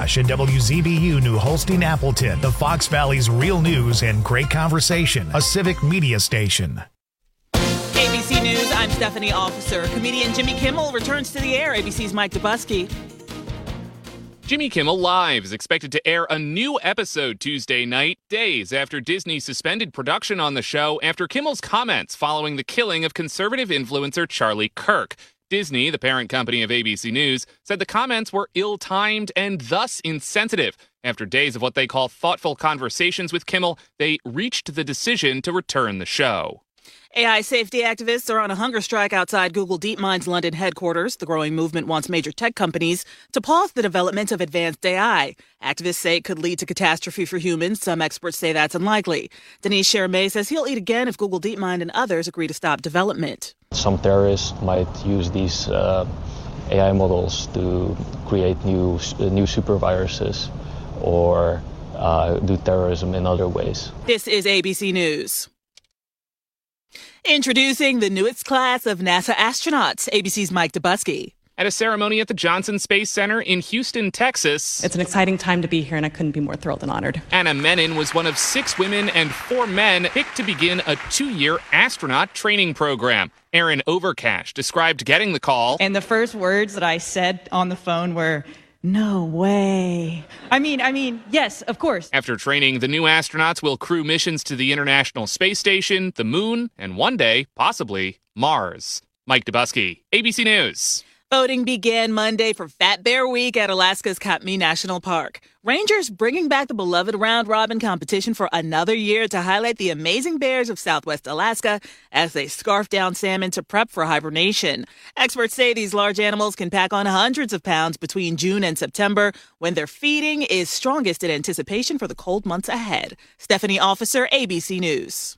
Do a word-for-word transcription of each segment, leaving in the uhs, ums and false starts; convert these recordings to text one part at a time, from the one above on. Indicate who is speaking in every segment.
Speaker 1: McIntosh and W Z B U New Holstein Appleton, the Fox Valley's real news and great conversation, a civic media station.
Speaker 2: A B C News, I'm Stephanie Officer. Comedian Jimmy Kimmel returns to the air. A B C's Mike Dubusky.
Speaker 3: Jimmy Kimmel Live is expected to air a new episode Tuesday night, days after Disney suspended production on the show after Kimmel's comments following the killing of conservative influencer Charlie Kirk. Disney, the parent company of A B C News, said the comments were ill-timed and thus insensitive. After days of what they call thoughtful conversations with Kimmel, they reached the decision to return the show.
Speaker 2: A I safety activists are on a hunger strike outside Google DeepMind's London headquarters. The growing movement wants major tech companies to pause the development of advanced A I. Activists say it could lead to catastrophe for humans. Some experts say that's unlikely. Denise Chermay says he'll eat again if Google DeepMind and others agree to stop development.
Speaker 4: Some terrorists might use these uh, A I models to create new uh, new superviruses or uh, do terrorism in other ways.
Speaker 2: This is A B C News. Introducing the newest class of NASA astronauts, A B C's Mike Dubusky.
Speaker 3: At a ceremony at the Johnson Space Center in Houston, Texas.
Speaker 5: It's an exciting time to be here, and I couldn't be more thrilled and honored.
Speaker 3: Anna Menon was one of six women and four men picked to begin a two-year astronaut training program. Erin Overcash described getting the call.
Speaker 5: And the first words that I said on the phone were, "No way." I mean, I mean, yes, of course.
Speaker 3: After training, the new astronauts will crew missions to the International Space Station, the Moon, and one day, possibly, Mars. Mike Dubusky, A B C News.
Speaker 2: Voting began Monday for Fat Bear Week at Alaska's Katmai National Park. Rangers bringing back the beloved round-robin competition for another year to highlight the amazing bears of Southwest Alaska as they scarf down salmon to prep for hibernation. Experts say these large animals can pack on hundreds of pounds between June and September when their feeding is strongest in anticipation for the cold months ahead. Stephanie Officer, A B C News.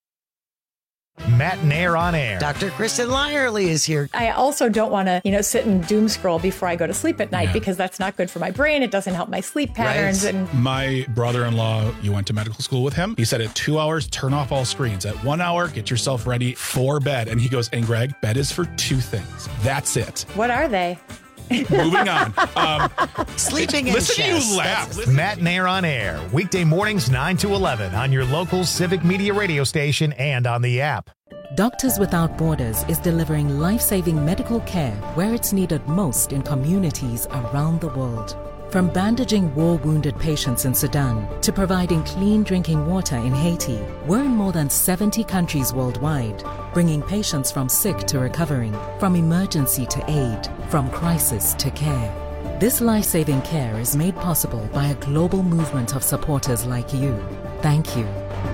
Speaker 1: Matt Nair on air.
Speaker 6: Doctor Kristen Lyerly is here.
Speaker 7: I also don't want to, you know, sit and doom scroll before I go to sleep at night yeah. because that's not good for my brain. It doesn't help my sleep patterns.
Speaker 6: Right.
Speaker 7: And
Speaker 8: my brother-in-law, you went to medical school with him. He said at two hours, turn off all screens. At one hour, get yourself ready for bed. And he goes, and Greg, bed is for two things. That's it.
Speaker 7: What are they?
Speaker 8: Moving on. Um,
Speaker 6: Sleeping in
Speaker 8: Listen
Speaker 6: chess.
Speaker 8: to you laugh.
Speaker 1: Matt Nair on air. Weekday mornings nine to eleven on your local Civic Media radio station and on the app.
Speaker 9: Doctors Without Borders is delivering life-saving medical care where it's needed most in communities around the world. From bandaging war-wounded patients in Sudan to providing clean drinking water in Haiti, we're in more than seventy countries worldwide, bringing patients from sick to recovering, from emergency to aid, from crisis to care. This life-saving care is made possible by a global movement of supporters like you. Thank you.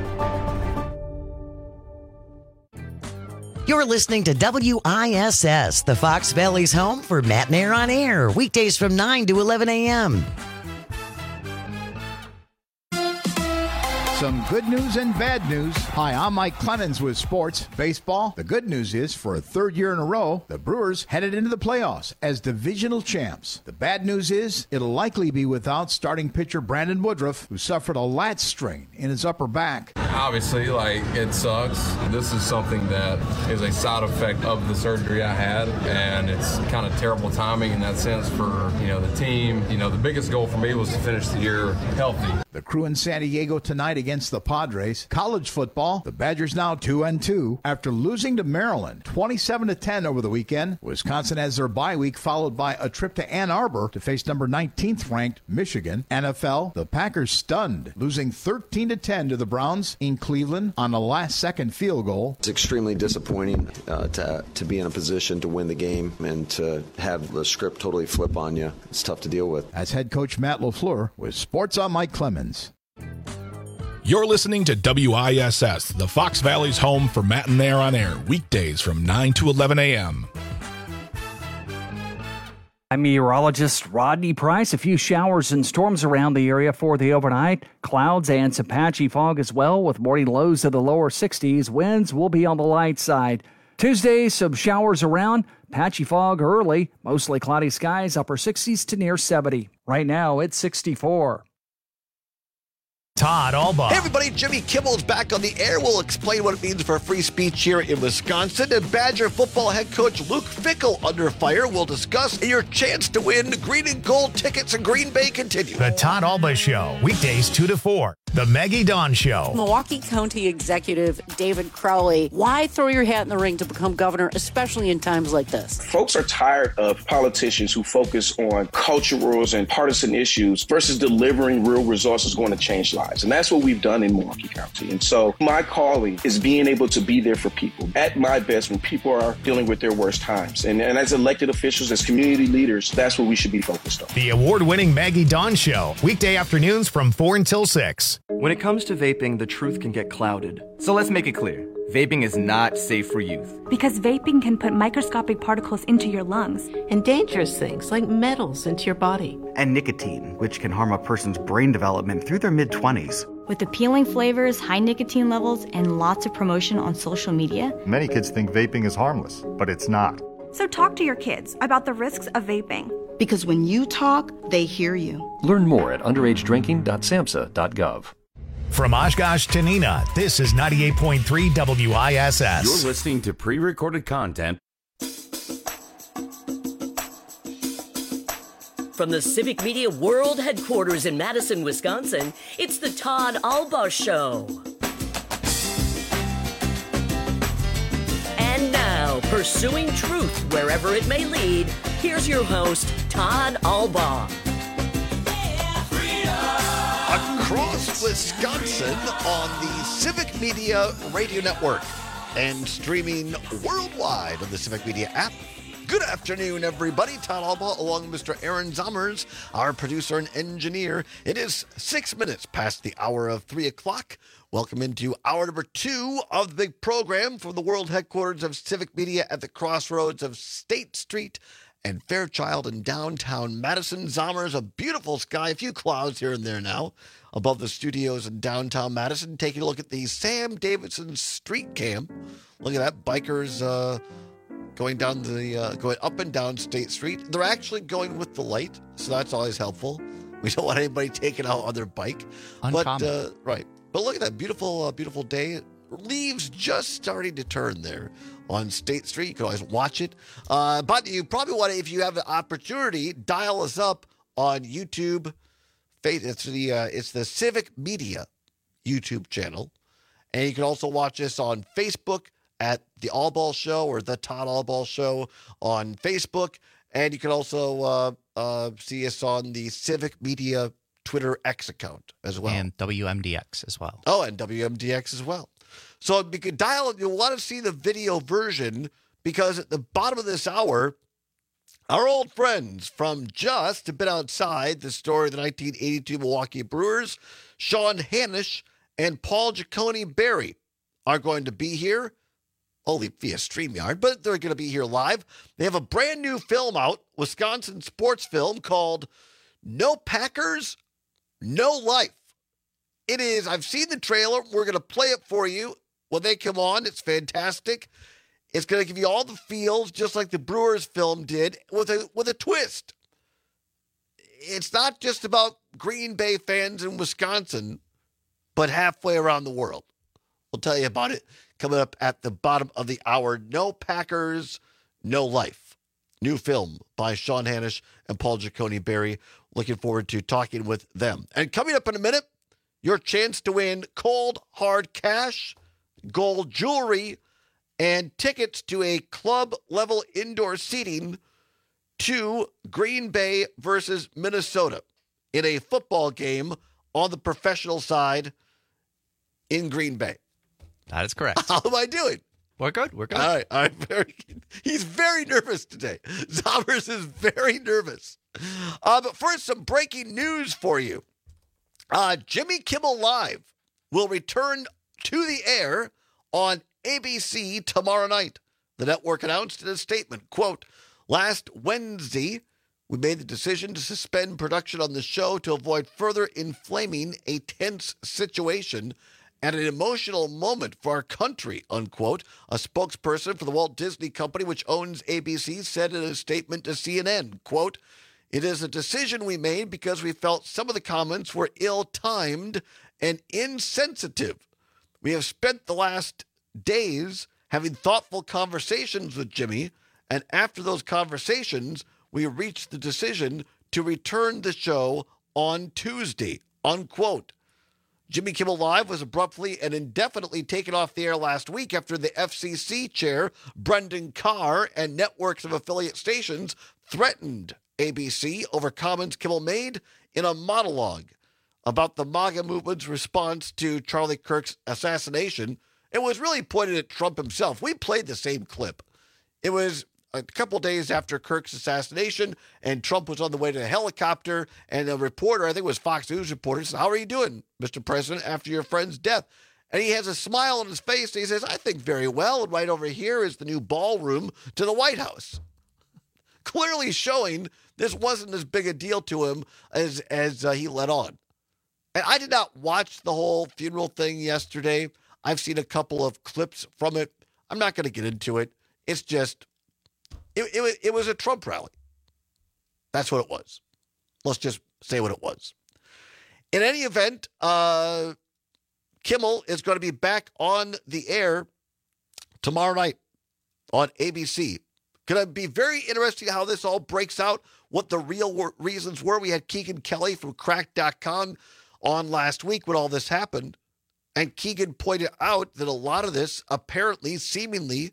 Speaker 6: You're listening to W I S S, the Fox Valley's home for Matt Nair on air, weekdays from nine to eleven a.m.
Speaker 10: Some good news and bad news. Hi, I'm Mike Clemens with sports. Baseball, the good news is for a third year in a row, the Brewers headed into the playoffs as divisional champs. The bad news is it'll likely be without starting pitcher Brandon Woodruff, who suffered a lat strain in his upper back.
Speaker 11: Obviously, like, it sucks. This is something that is a side effect of the surgery I had, and it's kind of terrible timing in that sense for, you know, the team. You know, the biggest goal for me was to finish the year healthy.
Speaker 10: The Crew in San Diego tonight against the Padres. College football, the Badgers now two and two after losing to Maryland twenty-seven to ten over the weekend. Wisconsin has their bye week, followed by a trip to Ann Arbor to face number nineteenth ranked Michigan. N F L, the Packers stunned, losing thirteen to ten to the Browns in Cleveland on a last-second field goal.
Speaker 12: It's extremely disappointing uh, to to be in a position to win the game and to have the script totally flip on you. It's tough to deal with.
Speaker 10: As head coach Matt LaFleur with Sports on Mike Clemens.
Speaker 8: You're listening to W I S S, the Fox Valley's home for Matt and Nair on air, weekdays from nine to eleven a.m.
Speaker 13: I'm meteorologist Rodney Price. A few showers and storms around the area for the overnight. Clouds and some patchy fog as well, with morning lows of the lower sixties. Winds will be on the light side. Tuesday, some showers around. Patchy fog early. Mostly cloudy skies, upper sixties to near seventy. Right now, it's sixty-four.
Speaker 1: Todd Albaugh.
Speaker 14: Hey everybody, Jimmy Kimmel's back on the air. We'll explain what it means for free speech here in Wisconsin. And Badger football head coach Luke Fickell under fire. We'll discuss your chance to win green and gold tickets in Green Bay continue.
Speaker 1: The Todd Albaugh Show, weekdays two to four. The Maggie Dawn Show.
Speaker 15: Milwaukee County Executive David Crowley, why throw your hat in the ring to become governor, especially in times like this?
Speaker 16: Folks are tired of politicians who focus on culturals and partisan issues versus delivering real resources going to change lives. And that's what we've done in Milwaukee County. And so my calling is being able to be there for people at my best when people are dealing with their worst times. And, and as elected officials, as community leaders, that's what we should be focused on.
Speaker 1: The award-winning Maggie Dawn Show, weekday afternoons from four until six.
Speaker 17: When it comes to vaping, the truth can get clouded. So let's make it clear. Vaping is not safe for youth.
Speaker 18: Because vaping can put microscopic particles into your lungs.
Speaker 15: And dangerous things like metals into your body.
Speaker 17: And nicotine, which can harm a person's brain development through their mid-twenties.
Speaker 18: With appealing flavors, high nicotine levels, and lots of promotion on social media.
Speaker 19: Many kids think vaping is harmless, but it's not.
Speaker 18: So talk to your kids about the risks of vaping.
Speaker 15: Because when you talk, they hear you.
Speaker 20: Learn more at underage drinking dot samhsa dot gov.
Speaker 1: From Oshkosh to Neenah, this is ninety-eight point three W I S S.
Speaker 21: You're listening to pre-recorded content.
Speaker 22: From the Civic Media World Headquarters in Madison, Wisconsin, it's the Todd Albaugh Show. And now, pursuing truth wherever it may lead, here's your host, Todd Albaugh.
Speaker 14: Across Wisconsin on the Civic Media Radio Network and streaming worldwide on the Civic Media app. Good afternoon, everybody. Todd Albaugh along with Mister Aaron Zommers, our producer and engineer. It is six minutes past the hour of three o'clock. Welcome into hour number two of the big program from the world headquarters of Civic Media at the crossroads of State Street and Fairchild in downtown Madison. Zommers, a beautiful sky, a few clouds here and there now above the studios in downtown Madison. Taking a look at the Sam Davidson Street Cam. Look at that, bikers uh, going down the uh, going up and down State Street. They're actually going with the light, so that's always helpful. We don't want anybody taking out on their bike.
Speaker 23: Uncommon.
Speaker 14: But uh, right, but look at that beautiful, uh, beautiful day. Leaves just starting to turn there on State Street. You can always watch it. Uh, but you probably want to, if you have an opportunity, dial us up on YouTube. It's the uh, it's the Civic Media YouTube channel. And you can also watch us on Facebook at The Albaugh Show or The Todd Albaugh Show on Facebook. And you can also uh, uh, see us on the Civic Media Twitter X account as well.
Speaker 23: And W M D X as well.
Speaker 14: Oh, and W M D X as well. So you could dial, you'll want to see the video version because at the bottom of this hour, our old friends from just a bit outside the story of the nineteen eighty-two Milwaukee Brewers, Sean Hanisch and Paul Giacone Berry are going to be here, only via StreamYard, but they're going to be here live. They have a brand new film out, Wisconsin sports film called No Packers, No Life. It is, I've seen the trailer. We're going to play it for you when they come on. It's fantastic. It's going to give you all the feels, just like the Brewers film did, with a with a twist. It's not just about Green Bay fans in Wisconsin, but halfway around the world. We'll tell you about it coming up at the bottom of the hour. No Packers, No Life. New film by Sean Hanisch and Paul Giacone Berry. Looking forward to talking with them. And coming up in a minute, your chance to win cold, hard cash, gold jewelry, and tickets to a club-level indoor seating to Green Bay versus Minnesota in a football game on the professional side in Green Bay.
Speaker 23: That is correct.
Speaker 14: How am I doing?
Speaker 23: We're good. We're good.
Speaker 14: All right. All right. Very, he's very nervous today. Zommers is very nervous. Uh, but first, some breaking news for you. Uh, Jimmy Kimmel Live will return to the air on A B C tomorrow night. The network announced in a statement, quote, last Wednesday, we made the decision to suspend production on the show to avoid further inflaming a tense situation at an emotional moment for our country, unquote. A spokesperson for the Walt Disney Company, which owns A B C, said in a statement to C N N, quote, it is a decision we made because we felt some of the comments were ill-timed and insensitive. We have spent the last days having thoughtful conversations with Jimmy, and after those conversations, we reached the decision to return the show on Tuesday, unquote. Jimmy Kimmel Live was abruptly and indefinitely taken off the air last week after the F C C chair, Brendan Carr, and networks of affiliate stations threatened A B C over comments Kimmel made in a monologue about the MAGA movement's response to Charlie Kirk's assassination. It was really pointed at Trump himself. We played the same clip. It was a couple days after Kirk's assassination, and Trump was on the way to a helicopter, and a reporter, I think it was Fox News reporter, said, "How are you doing, Mister President, after your friend's death?" And he has a smile on his face, and he says, "I think very well, and right over here is the new ballroom to the White House." Clearly showing this wasn't as big a deal to him as, as uh, he let on. And I did not watch the whole funeral thing yesterday. I've seen a couple of clips from it. I'm not going to get into it. It's just... It, it, it was a Trump rally. That's what it was. Let's just say what it was. In any event, uh, Kimmel is going to be back on the air tomorrow night on A B C. Going to be very interesting how this all breaks out, what the real wor- reasons were. We had Keegan Kelly from crack dot com on last week when all this happened. And Keegan pointed out that a lot of this apparently, seemingly,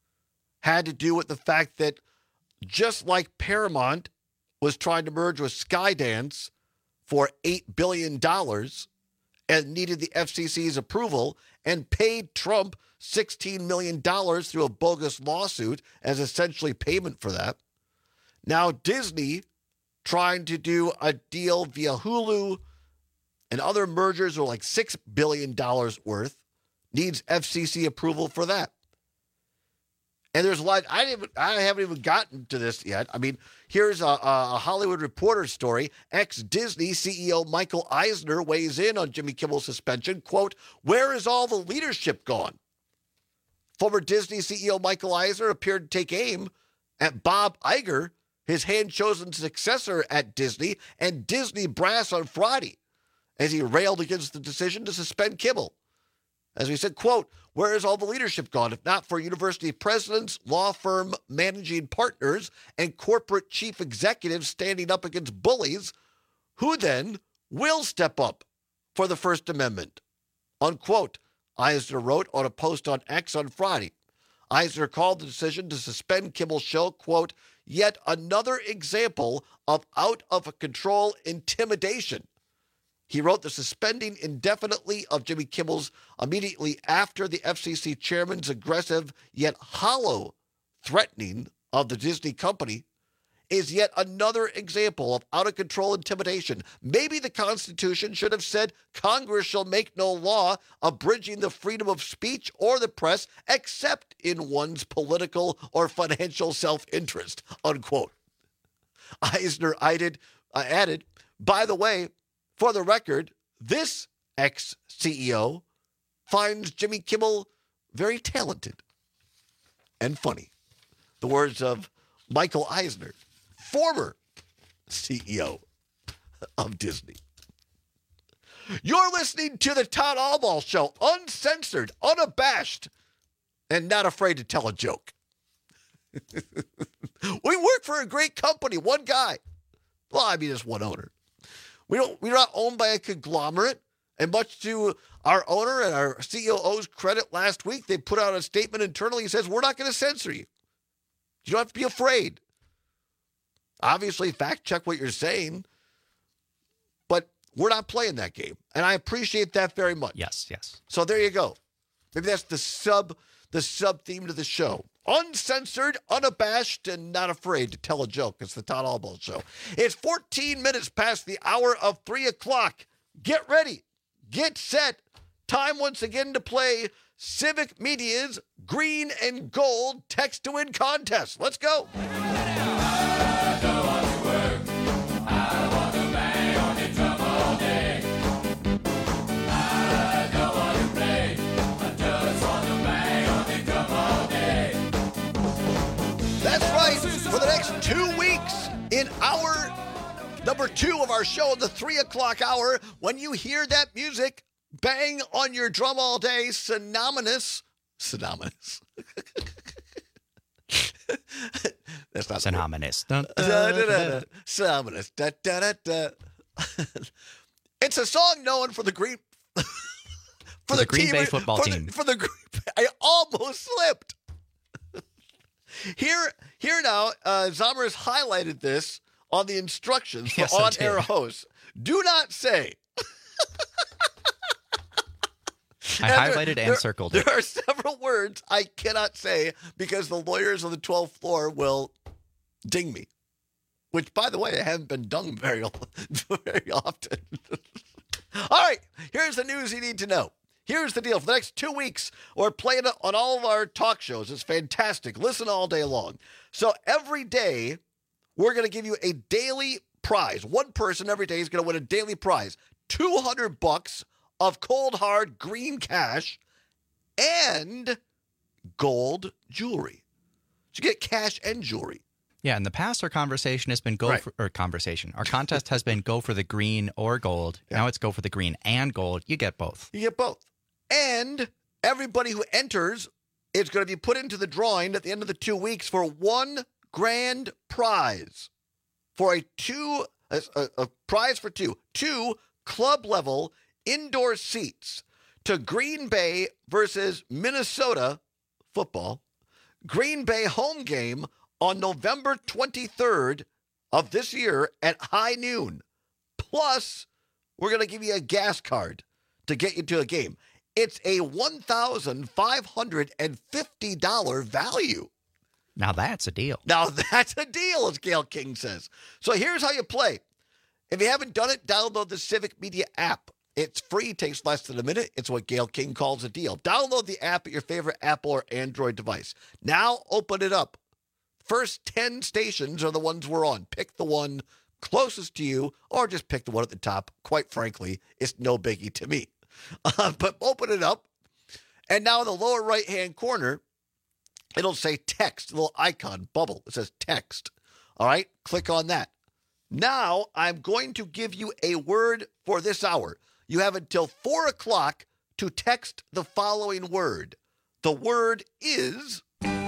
Speaker 14: had to do with the fact that just like Paramount was trying to merge with Skydance for eight billion dollars and needed the F C C's approval and paid Trump sixteen million dollars through a bogus lawsuit as essentially payment for that, now Disney, trying to do a deal via Hulu and other mergers are like six billion dollars worth, needs F C C approval for that. And there's a lot, I didn't even, I haven't even gotten to this yet. I mean, here's a, a Hollywood Reporter story. Ex-Disney C E O Michael Eisner weighs in on Jimmy Kimmel's suspension. Quote, "Where is all the leadership gone?" Former Disney C E O Michael Eisner appeared to take aim at Bob Iger, his hand-chosen successor at Disney, and Disney brass on Friday, as he railed against the decision to suspend Kimmel. As we said, quote, "Where is all the leadership gone? If not for university presidents, law firm managing partners, and corporate chief executives standing up against bullies, who then will step up for the First Amendment?" Unquote, Eisner wrote on a post on X on Friday. Eisner called the decision to suspend Kimmel's show, quote, "yet another example of out-of-control intimidation." He wrote the suspending indefinitely of Jimmy Kimmel's immediately after the F C C chairman's aggressive yet hollow threatening of the Disney company is yet another example of out-of-control intimidation. Maybe the Constitution should have said Congress shall make no law abridging the freedom of speech or the press except in one's political or financial self-interest, unquote. Eisner added, uh, added, by the way, for the record, this ex-C E O finds Jimmy Kimmel very talented and funny. The words of Michael Eisner, former C E O of Disney. You're listening to the Todd Albaugh Show, uncensored, unabashed, and not afraid to tell a joke. We work for a great company, one guy. Well, I mean, it's one owner. We don't, we're not owned by a conglomerate, and much to our owner and our C E O's credit last week, they put out a statement internally that says, we're not going to censor you. You don't have to be afraid. Obviously, fact check what you're saying, but we're not playing that game, and I appreciate that very much.
Speaker 23: Yes, yes.
Speaker 14: So there you go. Maybe that's the sub, the sub theme to the show. Uncensored, unabashed, and not afraid to tell a joke. It's the Todd Albaugh Show. It's fourteen minutes past the hour of three o'clock. Get ready. Get set. Time once again to play Civic Media's Green and Gold Text to Win contest. Let's go. For the next two weeks in hour number two of our show, the three o'clock hour, when you hear that music, Bang on your drum all day, synonymous. Synonymous. That's not
Speaker 23: synonymous.
Speaker 14: Da, da, da, da. Synonymous. Da, da, da, da. It's a song known for the Green for,
Speaker 23: for the, the Green team, Bay football
Speaker 14: for
Speaker 23: team.
Speaker 14: The, for the I almost slipped. Here, here now, uh, Zommers highlighted this on the instructions for
Speaker 23: yes,
Speaker 14: on-air hosts. Do not say.
Speaker 23: I
Speaker 14: and
Speaker 23: highlighted
Speaker 14: there,
Speaker 23: and
Speaker 14: there,
Speaker 23: circled
Speaker 14: there
Speaker 23: it.
Speaker 14: There are several words I cannot say because the lawyers on the twelfth floor will ding me. Which, by the way, I haven't been dung very, very often. All right, here's the news you need to know. Here's the deal. For the next two weeks, we're playing it on all of our talk shows. It's fantastic. Listen all day long. So every day, we're going to give you a daily prize. One person every day is going to win a daily prize. two hundred bucks of cold, hard, green cash and gold jewelry. So you get cash and jewelry.
Speaker 23: Yeah, in the past, our conversation has been go
Speaker 14: right.
Speaker 23: for, or conversation. Our contest has been go for the green or gold. Yeah. Now it's go for the green and gold. You get both.
Speaker 14: You get both. And everybody who enters is going to be put into the drawing at the end of the two weeks for one grand prize. For a two, a, a, a prize for two, two club level indoor seats to Green Bay versus Minnesota football. Green Bay home game on November twenty-third of this year at high noon. Plus, we're going to give you a gas card to get you to a game. It's a one thousand five hundred fifty dollars value.
Speaker 23: Now that's a deal.
Speaker 14: Now that's a deal, as Gail King says. So here's how you play. If you haven't done it, download the Civic Media app. It's free, takes less than a minute. It's what Gail King calls a deal. Download the app at your favorite Apple or Android device. Now open it up. First ten stations are the ones we're on. Pick the one closest to you, or just pick the one at the top. Quite frankly, it's no biggie to me. Uh, but open it up, and now in the lower right-hand corner, it'll say text, a little icon, bubble. It says text. All right? Click on that. Now, I'm going to give you a word for this hour. You have until four o'clock to text the following word. The word is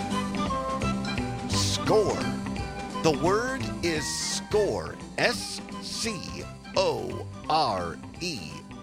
Speaker 14: score. The word is score. S C O R E.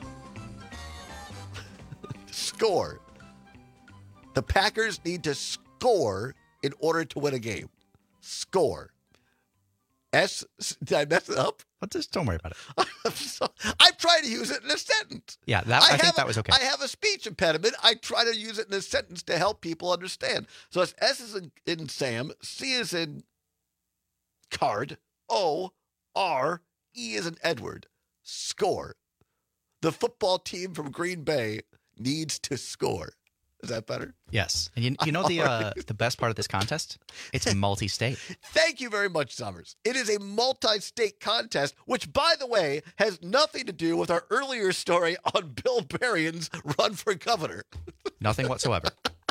Speaker 14: Score. The Packers need to score in order to win a game. Score. S. Did I mess it up?
Speaker 23: But just don't worry about it.
Speaker 14: I'm, so, I'm trying to use it in a sentence.
Speaker 23: Yeah, that, I, I think that was okay.
Speaker 14: I have a speech impediment. I try to use it in a sentence to help people understand. So it's S is in, in Sam, C is in card, O, R, E is in Edward. Score. The football team from Green Bay needs to score. Is that better?
Speaker 23: Yes. And you, you know the uh, the best part of this contest? It's multi-state.
Speaker 14: Thank you very much, Summers. It is a multi-state contest, which, by the way, has nothing to do with our earlier story on Bill Berrien's run for governor.
Speaker 23: Nothing whatsoever.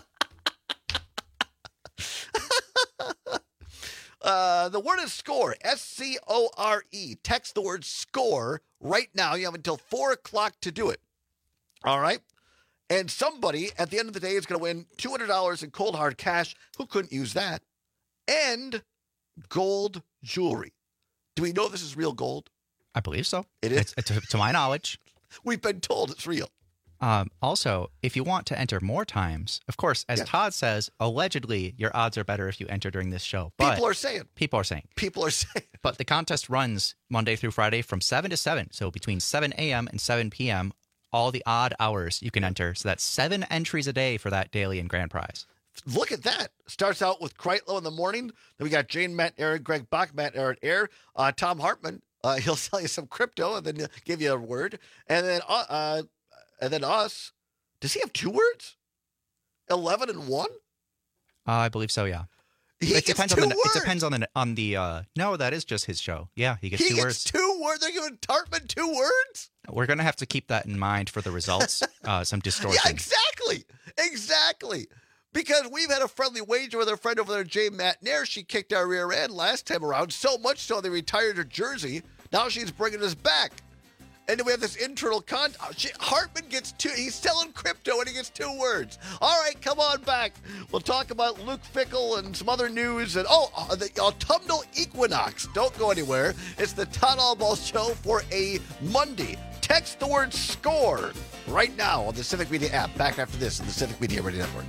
Speaker 14: uh, the word is score, S C O R E. Text the word score right now. You have until four o'clock to do it. All right? And somebody at the end of the day is going to win two hundred dollars in cold hard cash. Who couldn't use that? And gold jewelry. Do we know this is real gold?
Speaker 23: I believe so.
Speaker 14: It is?
Speaker 23: It's, to, to my knowledge.
Speaker 14: We've been told it's real.
Speaker 23: Um, also, if you want to enter more times, of course, as
Speaker 14: Yeah.
Speaker 23: Todd says, allegedly your odds are better if you enter during this show. But
Speaker 14: People are saying.
Speaker 23: People are saying.
Speaker 14: People are saying.
Speaker 23: But the contest runs Monday through Friday from seven to seven. So between seven a.m. and seven p.m., all the odd hours you can enter. So that's seven entries a day for that daily and grand prize.
Speaker 14: Look at that. Starts out with Kreitlow in the morning. Then we got Jane, Matt, Aaron, Greg Bach, Matt, Aaron, Air. Uh, Tom Hartman, uh, he'll sell you some crypto and then he'll give you a word. And then uh, uh, and then us. Does he have two words? eleven and one?
Speaker 23: Uh, I believe so, yeah.
Speaker 14: He
Speaker 23: it
Speaker 14: gets
Speaker 23: depends
Speaker 14: two
Speaker 23: on the.
Speaker 14: words.
Speaker 23: It depends on the. On the. Uh, no, that is just his show. Yeah, he gets
Speaker 14: he
Speaker 23: two
Speaker 14: gets
Speaker 23: words.
Speaker 14: two words. They're giving Tartman two words?
Speaker 23: We're gonna have to keep that in mind for the results. uh, some distortion.
Speaker 14: Yeah, exactly. Exactly. Because we've had a friendly wager with our friend over there, Jay Matt Nair. She kicked our rear end last time around, so much so they retired her jersey. Now she's bringing us back. And then we have this internal con. Oh, shit, Hartman gets two. He's selling crypto and he gets two words. All right, come on back. We'll talk about Luke Fickell and some other news. And oh, uh, the autumnal equinox. Don't go anywhere. It's the Todd Allball Show for a Monday. Text the word SCORE right now on the Civic Media app. Back after this on the Civic Media Radio Network.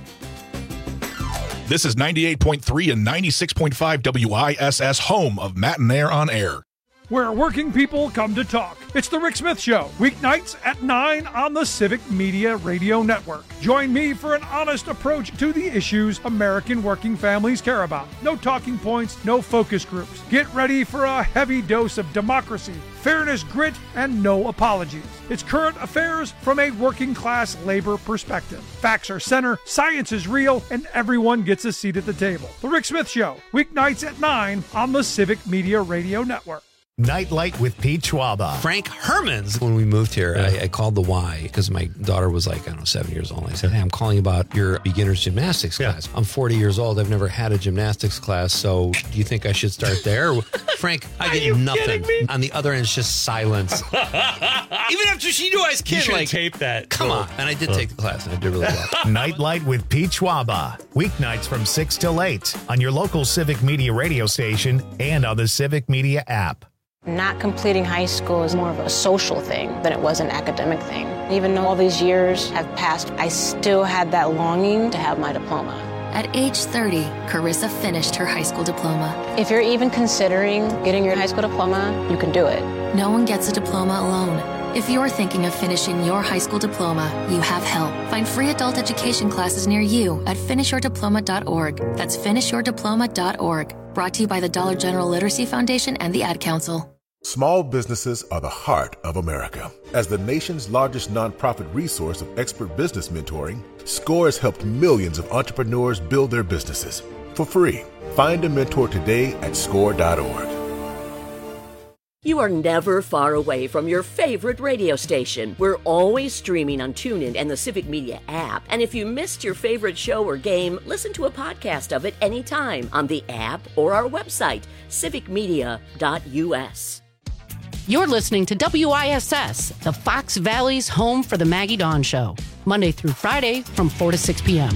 Speaker 8: This is ninety-eight point three and ninety-six point five W I S S, home of Matt and Air on Air.
Speaker 3: Where working people come to talk. It's the Rick Smith Show, weeknights at nine on the Civic Media Radio Network. Join me for an honest approach to the issues American working families care about. No talking points, no focus groups. Get ready for a heavy dose of democracy, fairness, grit, and no apologies. It's current affairs from a working class labor perspective. Facts are center, science is real, and everyone gets a seat at the table. The Rick Smith Show, weeknights at nine on the Civic Media Radio Network.
Speaker 1: Nightlight with Pete Schwaba.
Speaker 4: Frank Hermans. When we moved here, yeah. I, I called the Y because my daughter was like, I don't know, seven years old. I said, hey, I'm calling about your beginner's gymnastics yeah. class. I'm forty years old. I've never had a gymnastics class. So do you think I should start there? Frank, I get nothing. On the other end, it's just silence. Even after she knew I was kidding. You should
Speaker 5: like, tape that.
Speaker 4: Come on. And I did take the class and I did really well.
Speaker 1: Nightlight with Pete Schwaba. Weeknights from six till eight on your local Civic Media radio station and on the Civic Media app.
Speaker 24: Not completing high school is more of a social thing than it was an academic thing. Even though all these years have passed, I still had that longing to have my diploma.
Speaker 25: At age thirty, Carissa finished her high school diploma.
Speaker 24: If you're even considering getting your high school diploma, you can do it.
Speaker 25: No one gets a diploma alone. If you're thinking of finishing your high school diploma, you have help. Find free adult education classes near you at finish your diploma dot org. That's finish your diploma dot org. Brought to you by the Dollar General Literacy Foundation and the Ad Council.
Speaker 26: Small businesses are the heart of America. As the nation's largest nonprofit resource of expert business mentoring, SCORE has helped millions of entrepreneurs build their businesses for free. Find a mentor today at score dot org.
Speaker 22: You are never far away from your favorite radio station. We're always streaming on TuneIn and the Civic Media app. And if you missed your favorite show or game, listen to a podcast of it anytime on the app or our website, civic media dot u s.
Speaker 15: You're listening to W I S S, the Fox Valley's home for the Maggie Dawn Show, Monday through Friday from four to six p.m.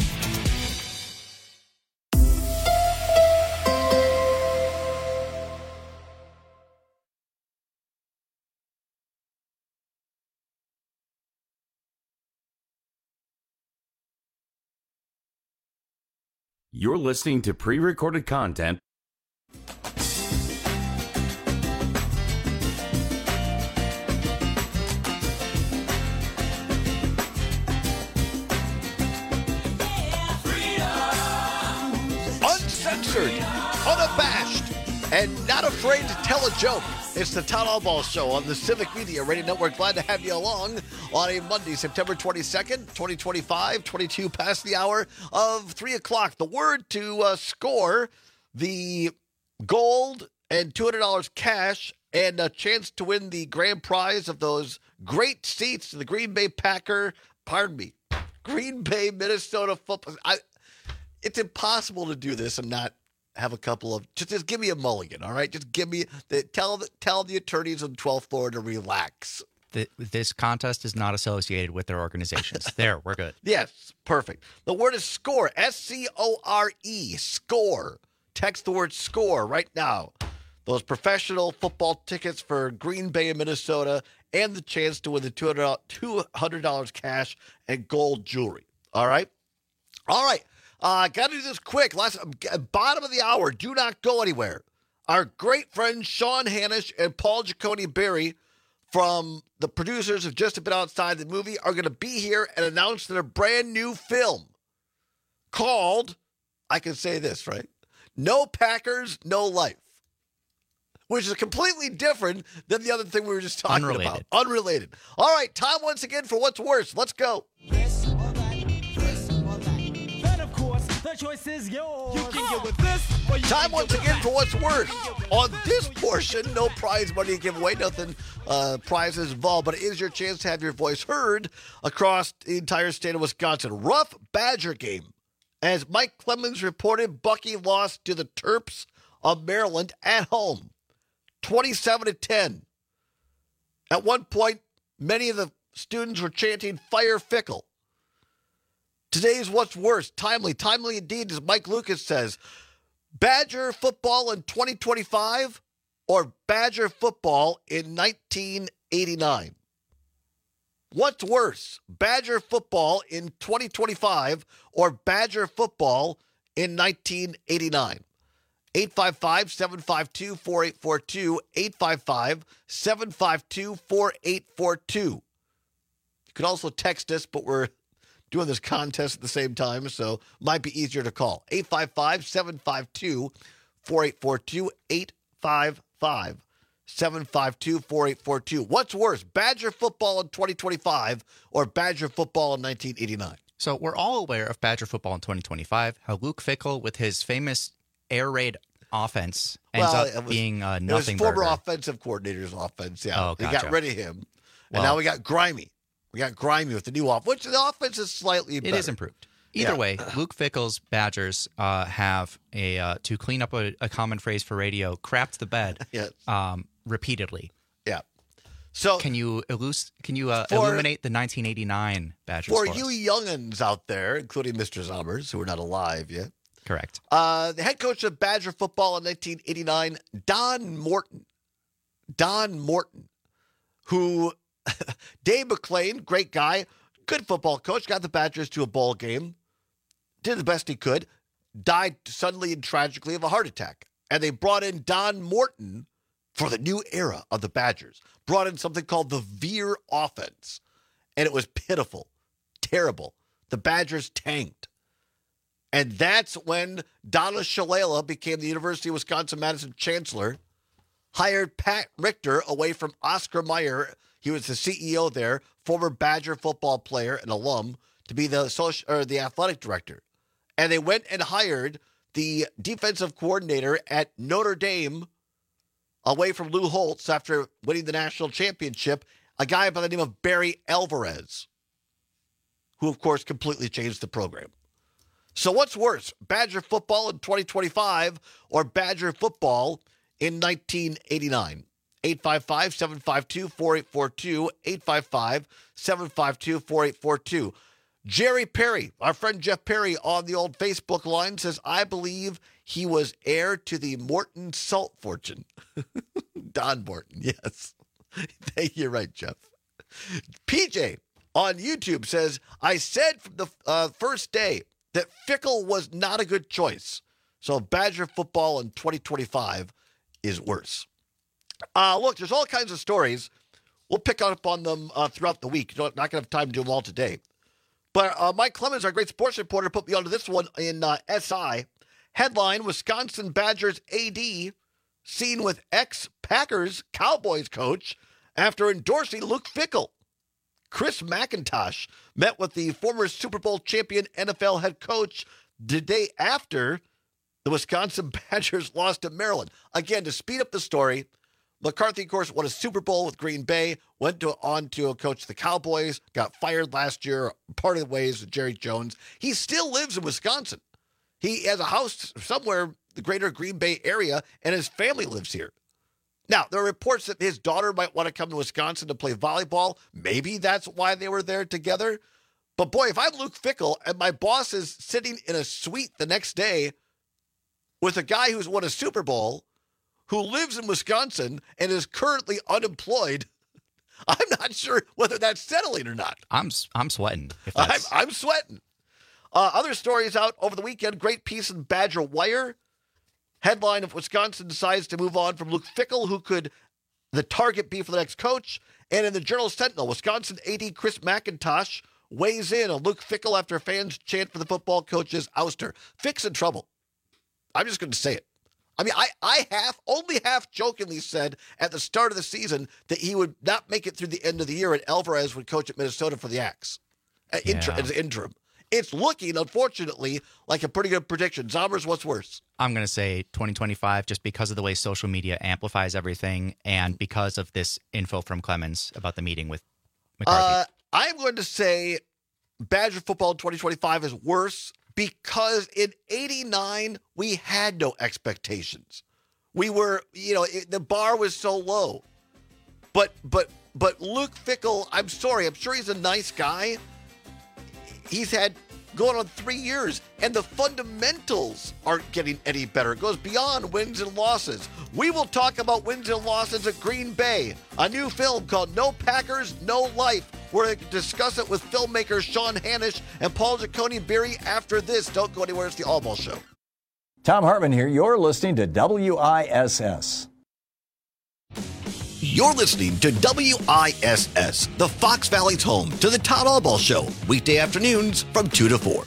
Speaker 21: You're listening to pre-recorded content.
Speaker 14: Uncensored, unabashed, and not afraid to tell a joke. It's the Todd Allball Show on the Civic Media Radio Network. Glad to have you along on a Monday, September twenty-second, twenty twenty-five, twenty-two past the hour of three o'clock. The word to uh, score the gold and two hundred dollars cash and a chance to win the grand prize of those great seats to the Green Bay Packer, pardon me, Green Bay, Minnesota football. I, it's impossible to do this and not have a couple of just, just give me a mulligan, all right? Just give me the tell the tell the attorneys on the twelfth floor to relax.
Speaker 23: The, this contest is not associated with their organizations. There, we're good.
Speaker 14: Yes, perfect. The word is SCORE, S C O R E, SCORE. Text the word SCORE right now. Those professional football tickets for Green Bay and Minnesota and the chance to win the two hundred dollars cash and gold jewelry. All right? All right. Uh, got to do this quick. Last bottom of the hour. Do not go anywhere. Our great friends Sean Hanish and Paul Giacone Berry from the producers of Just a Bit Outside the Movie are going to be here and announce their brand new film called, I can say this, right? No Packers, No Life. Which is completely different than the other thing we were just talking
Speaker 23: Unrelated.
Speaker 14: about. Unrelated. All right, time once again for What's Worse. Let's go.
Speaker 27: The choice is yours. You can get with this, or you
Speaker 14: Time
Speaker 27: can
Speaker 14: once
Speaker 27: get
Speaker 14: again
Speaker 27: with
Speaker 14: for What's Worse. On this portion, no prize money to give away, nothing uh, prizes involved, but it is your chance to have your voice heard across the entire state of Wisconsin. Rough Badger game. As Mike Clemens reported, Bucky lost to the Terps of Maryland at home, twenty-seven to ten. At one point, many of the students were chanting, "Fire Fickle." Today's What's Worse? Timely. Timely indeed, as Mike Lucas says. Badger football in twenty twenty-five or Badger football in nineteen eighty-nine? What's worse? Badger football in twenty twenty-five or Badger football in nineteen eighty-nine? eight five five, seven five two, four eight four two, eight five five, seven five two, four eight four two. You can also text us, but we're doing this contest at the same time, so might be easier to call. eight five five, seven five two, four eight four two, eight five five, seven five two, four eight four two. What's worse, Badger football in twenty twenty-five or Badger football in nineteen eighty-nine?
Speaker 23: So we're all aware of Badger football in twenty twenty-five, how Luke Fickell, with his famous air raid offense, ends
Speaker 14: well,
Speaker 23: up
Speaker 14: was,
Speaker 23: being uh, nothing
Speaker 14: It was former
Speaker 23: burger.
Speaker 14: offensive coordinator's offense, yeah.
Speaker 23: Oh,
Speaker 14: They
Speaker 23: gotcha.
Speaker 14: got rid of him,
Speaker 23: Well,
Speaker 14: and now we got Grimy. We got Grimy with the new offense, which the offense is slightly better.
Speaker 23: It is improved. Either
Speaker 14: Yeah.
Speaker 23: way, Luke Fickell's Badgers uh, have a, uh, to clean up a, a common phrase for radio, crapped the bed
Speaker 14: Yes.
Speaker 23: um, repeatedly.
Speaker 14: Yeah. So
Speaker 23: can you illus- Can you uh,
Speaker 14: for-
Speaker 23: illuminate the nineteen eighty-nine Badgers
Speaker 14: For
Speaker 23: for
Speaker 14: you
Speaker 23: us?
Speaker 14: youngins out there, including Mister Zommers, who are not alive yet,
Speaker 23: Correct.
Speaker 14: uh, the head coach of Badger football in nineteen eighty-nine, Don Morton. Don Morton, who Dave McClain, great guy, good football coach, got the Badgers to a bowl game, did the best he could, died suddenly and tragically of a heart attack. And they brought in Don Morton for the new era of the Badgers. Brought in something called the Veer offense. And it was pitiful, terrible. The Badgers tanked. And that's when Donna Shalala became the University of Wisconsin-Madison chancellor, hired Pat Richter away from Oscar Mayer. He was the C E O there, former Badger football player and alum, to be the social, or the athletic director. And they went and hired the defensive coordinator at Notre Dame away from Lou Holtz after winning the national championship, a guy by the name of Barry Alvarez, who, of course, completely changed the program. So what's worse, Badger football in twenty twenty-five or Badger football in nineteen eighty-nine? eight five five, seven five two, four eight four two, eight five five, seven five two, four eight four two. Jerry Perry, our friend Jeff Perry on the old Facebook line says, I believe he was heir to the Morton salt fortune. Don Morton, yes. Thank you, right, Jeff. P J on YouTube says, I said from the uh, first day that Fickell was not a good choice. So Badger football in twenty twenty-five is worse. Uh, look, there's all kinds of stories. We'll pick up on them uh, throughout the week. Not going to have time to do them all today. But uh, Mike Clemens, our great sports reporter, put me onto this one in uh, S I. Headline, Wisconsin Badgers A D seen with ex-Packers Cowboys coach after endorsing Luke Fickell. Chris McIntosh met with the former Super Bowl champion N F L head coach the day after the Wisconsin Badgers lost to Maryland. Again, to speed up the story, McCarthy, of course, won a Super Bowl with Green Bay, went to, on to coach the Cowboys, got fired last year, part of the ways with Jerry Jones. He still lives in Wisconsin. He has a house somewhere in the greater Green Bay area, and his family lives here. Now, there are reports that his daughter might want to come to Wisconsin to play volleyball. Maybe that's why they were there together. But boy, if I'm Luke Fickell and my boss is sitting in a suite the next day with a guy who's won a Super Bowl, who lives in Wisconsin and is currently unemployed, I'm not sure whether that's settling or not.
Speaker 23: I'm I'm sweating. If
Speaker 14: I'm,
Speaker 23: that's...
Speaker 14: I'm sweating. Uh, other stories out over the weekend. Great piece in Badger Wire. Headline, if Wisconsin decides to move on from Luke Fickell, who could the target be for the next coach? And in the Journal Sentinel, Wisconsin A D Chris McIntosh weighs in on Luke Fickell after fans chant for the football coach's ouster. Fick's in trouble. I'm just going to say it. I mean, I, I half, only half jokingly said at the start of the season that he would not make it through the end of the year and Alvarez would coach at Minnesota for the Axe uh, inter,
Speaker 23: Yeah.
Speaker 14: as interim. It's looking, unfortunately, like a pretty good prediction. Zombers, what's worse?
Speaker 23: I'm going to say twenty twenty-five just because of the way social media amplifies everything and because of this info from Clemens about the meeting with McCarthy.
Speaker 14: Uh, I'm going to say Badger football in twenty twenty-five is worse because in eighty-nine, we had no expectations. We were, you know, it, the bar was so low. But but but Luke Fickell, I'm sorry, I'm sure he's a nice guy. He's had going on three years, and the fundamentals aren't getting any better. It goes beyond wins and losses. We will talk about wins and losses at Green Bay, a new film called No Packers, No Life. We're going to discuss it with filmmakers Sean Hanisch and Paul Giacone-Berry after this. Don't go anywhere. It's the All Ball Show.
Speaker 2: Tom Hartman here. You're listening to W I S S.
Speaker 14: You're listening to W I S S, the Fox Valley's home to the Todd Allball Show, weekday afternoons from two to four.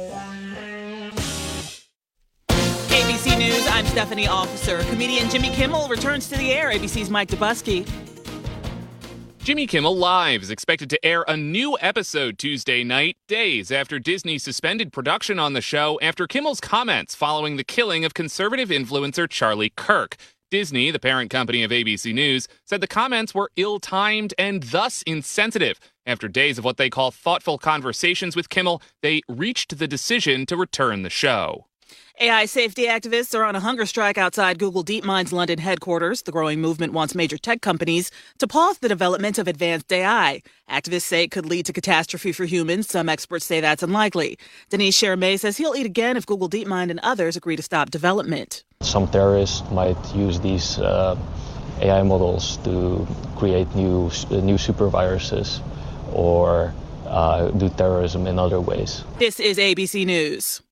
Speaker 5: A B C News, I'm Stephanie Officer. Comedian Jimmy Kimmel returns to the air. A B C's Mike Dubusky.
Speaker 6: Jimmy Kimmel Live is expected to air a new episode Tuesday night, days after Disney suspended production on the show after Kimmel's comments following the killing of conservative influencer Charlie Kirk. Disney, the parent company of A B C News, said the comments were ill-timed and thus insensitive. After days of what they call thoughtful conversations with Kimmel, they reached the decision to return the show.
Speaker 5: A I safety activists are on a hunger strike outside Google DeepMind's London headquarters. The growing movement wants major tech companies to pause the development of advanced A I. Activists say it could lead to catastrophe for humans. Some experts say that's unlikely. Denise Chermay says he'll eat again if Google DeepMind and others agree to stop development.
Speaker 7: Some terrorists might use these uh, A I models to create new uh, new superviruses or uh, do terrorism in other ways.
Speaker 5: This is A B C News.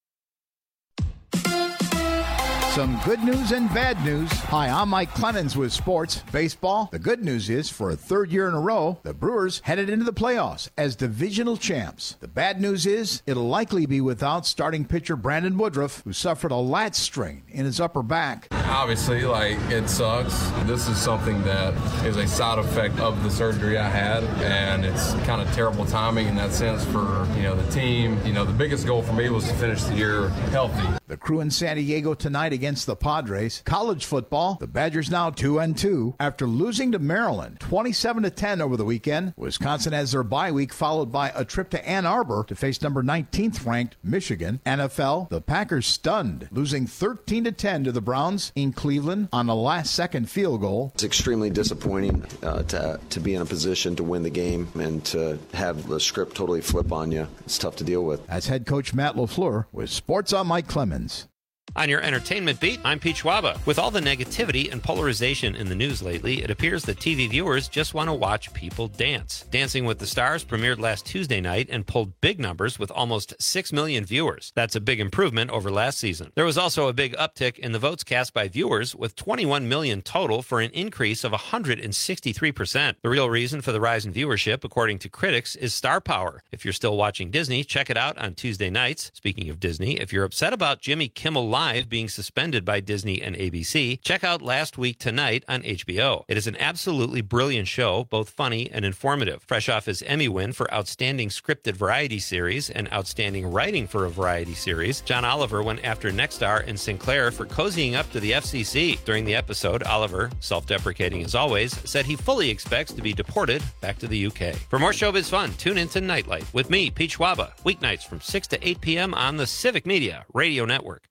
Speaker 10: Some good news and bad news. Hi, I'm Mike Clemens with sports. Baseball. The good news is, for a third year in a row, the Brewers headed into the playoffs as divisional champs. The bad news is, it'll likely be without starting pitcher Brandon Woodruff, who suffered a lat strain in his upper back.
Speaker 9: Obviously, like, it sucks. This is something that is a side effect of the surgery I had, and it's kind of terrible timing in that sense for, you know, the team. You know, the biggest goal for me was to finish the year healthy.
Speaker 10: The Crew in San Diego tonight against the Padres. College football, the Badgers now two and two after losing to Maryland twenty-seven to ten over the weekend. Wisconsin has their bye week, followed by a trip to Ann Arbor to face number nineteenth ranked Michigan. N F L, the Packers stunned, losing thirteen to ten to the Browns in Cleveland on a last second field goal.
Speaker 11: It's extremely disappointing uh, to to be in a position to win the game and to have the script totally flip on you. It's tough to deal with.
Speaker 10: As head coach Matt LaFleur with Sports on Mike Clemens.
Speaker 4: On your entertainment beat, I'm Pete Schwaba. With all the negativity and polarization in the news lately, it appears that T V viewers just want to watch people dance. Dancing with the Stars premiered last Tuesday night and pulled big numbers with almost six million viewers. That's a big improvement over last season. There was also a big uptick in the votes cast by viewers, with twenty-one million total for an increase of one hundred sixty-three percent. The real reason for the rise in viewership, according to critics, is star power. If you're still watching Disney, check it out on Tuesday nights. Speaking of Disney, if you're upset about Jimmy Kimmel Live being suspended by Disney and A B C, check out Last Week Tonight on H B O. It is an absolutely brilliant show, both funny and informative. Fresh off his Emmy win for Outstanding Scripted Variety Series and Outstanding Writing for a Variety Series, John Oliver went after Nexstar and Sinclair for cozying up to the F C C. During the episode, Oliver, self-deprecating as always, said he fully expects to be deported back to the U K. For more showbiz fun, tune in to Nightlight with me, Pete Schwaba, weeknights from six to eight p.m. on the Civic Media Radio Network.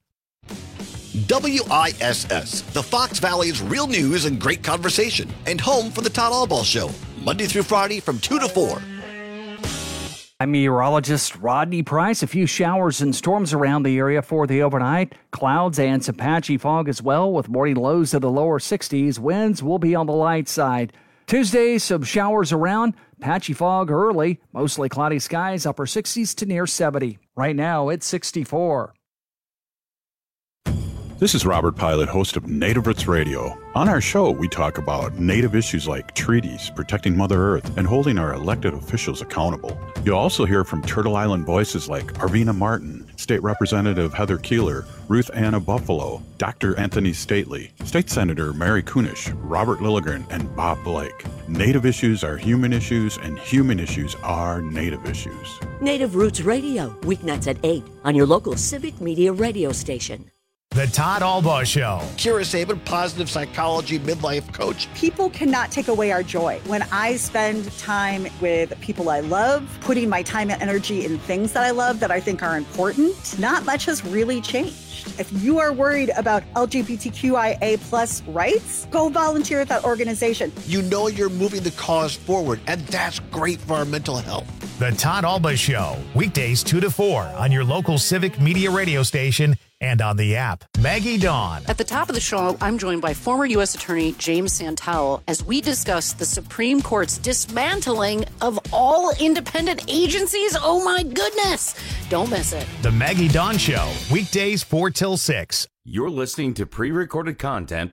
Speaker 14: W I S S, the Fox Valley's real news and great conversation, and home for the Todd Allball Show, Monday through Friday from two to four.
Speaker 13: I'm meteorologist Rodney Price. A few showers and storms around the area for the overnight. Clouds and some patchy fog as well, with morning lows to the lower sixties. Winds will be on the light side. Tuesday, some showers around. Patchy fog early. Mostly cloudy skies, upper sixties to near seventy. Right now, it's sixty-four.
Speaker 12: This is Robert Pilot, host of Native Roots Radio. On our show, we talk about Native issues like treaties, protecting Mother Earth, and holding our elected officials accountable. You'll also hear from Turtle Island voices like Arvina Martin, State Representative Heather Keeler, Ruth Anna Buffalo, Doctor Anthony Stately, State Senator Mary Kunish, Robert Lilligren, and Bob Blake. Native issues are human issues, and human issues are Native issues.
Speaker 22: Native Roots Radio, weeknights at eight on your local Civic Media radio station.
Speaker 1: The Todd Albaugh Show.
Speaker 14: Kira Sabin, positive psychology midlife coach.
Speaker 3: People cannot take away our joy. When I spend time with people I love, putting my time and energy in things that I love that I think are important, not much has really changed. If you are worried about L G B T Q I A plus rights, go volunteer at that organization.
Speaker 14: You know you're moving the cause forward, and that's great for our mental health.
Speaker 1: The Todd Albaugh Show, weekdays two to four on your local Civic Media radio station and on the app. Maggie Dawn.
Speaker 15: At the top of the show, I'm joined by former U S Attorney James Santel as we discuss the Supreme Court's dismantling of all independent agencies. Oh my goodness. Don't miss it.
Speaker 1: The Maggie Dawn Show, weekdays four till six.
Speaker 21: You're listening to pre-recorded content.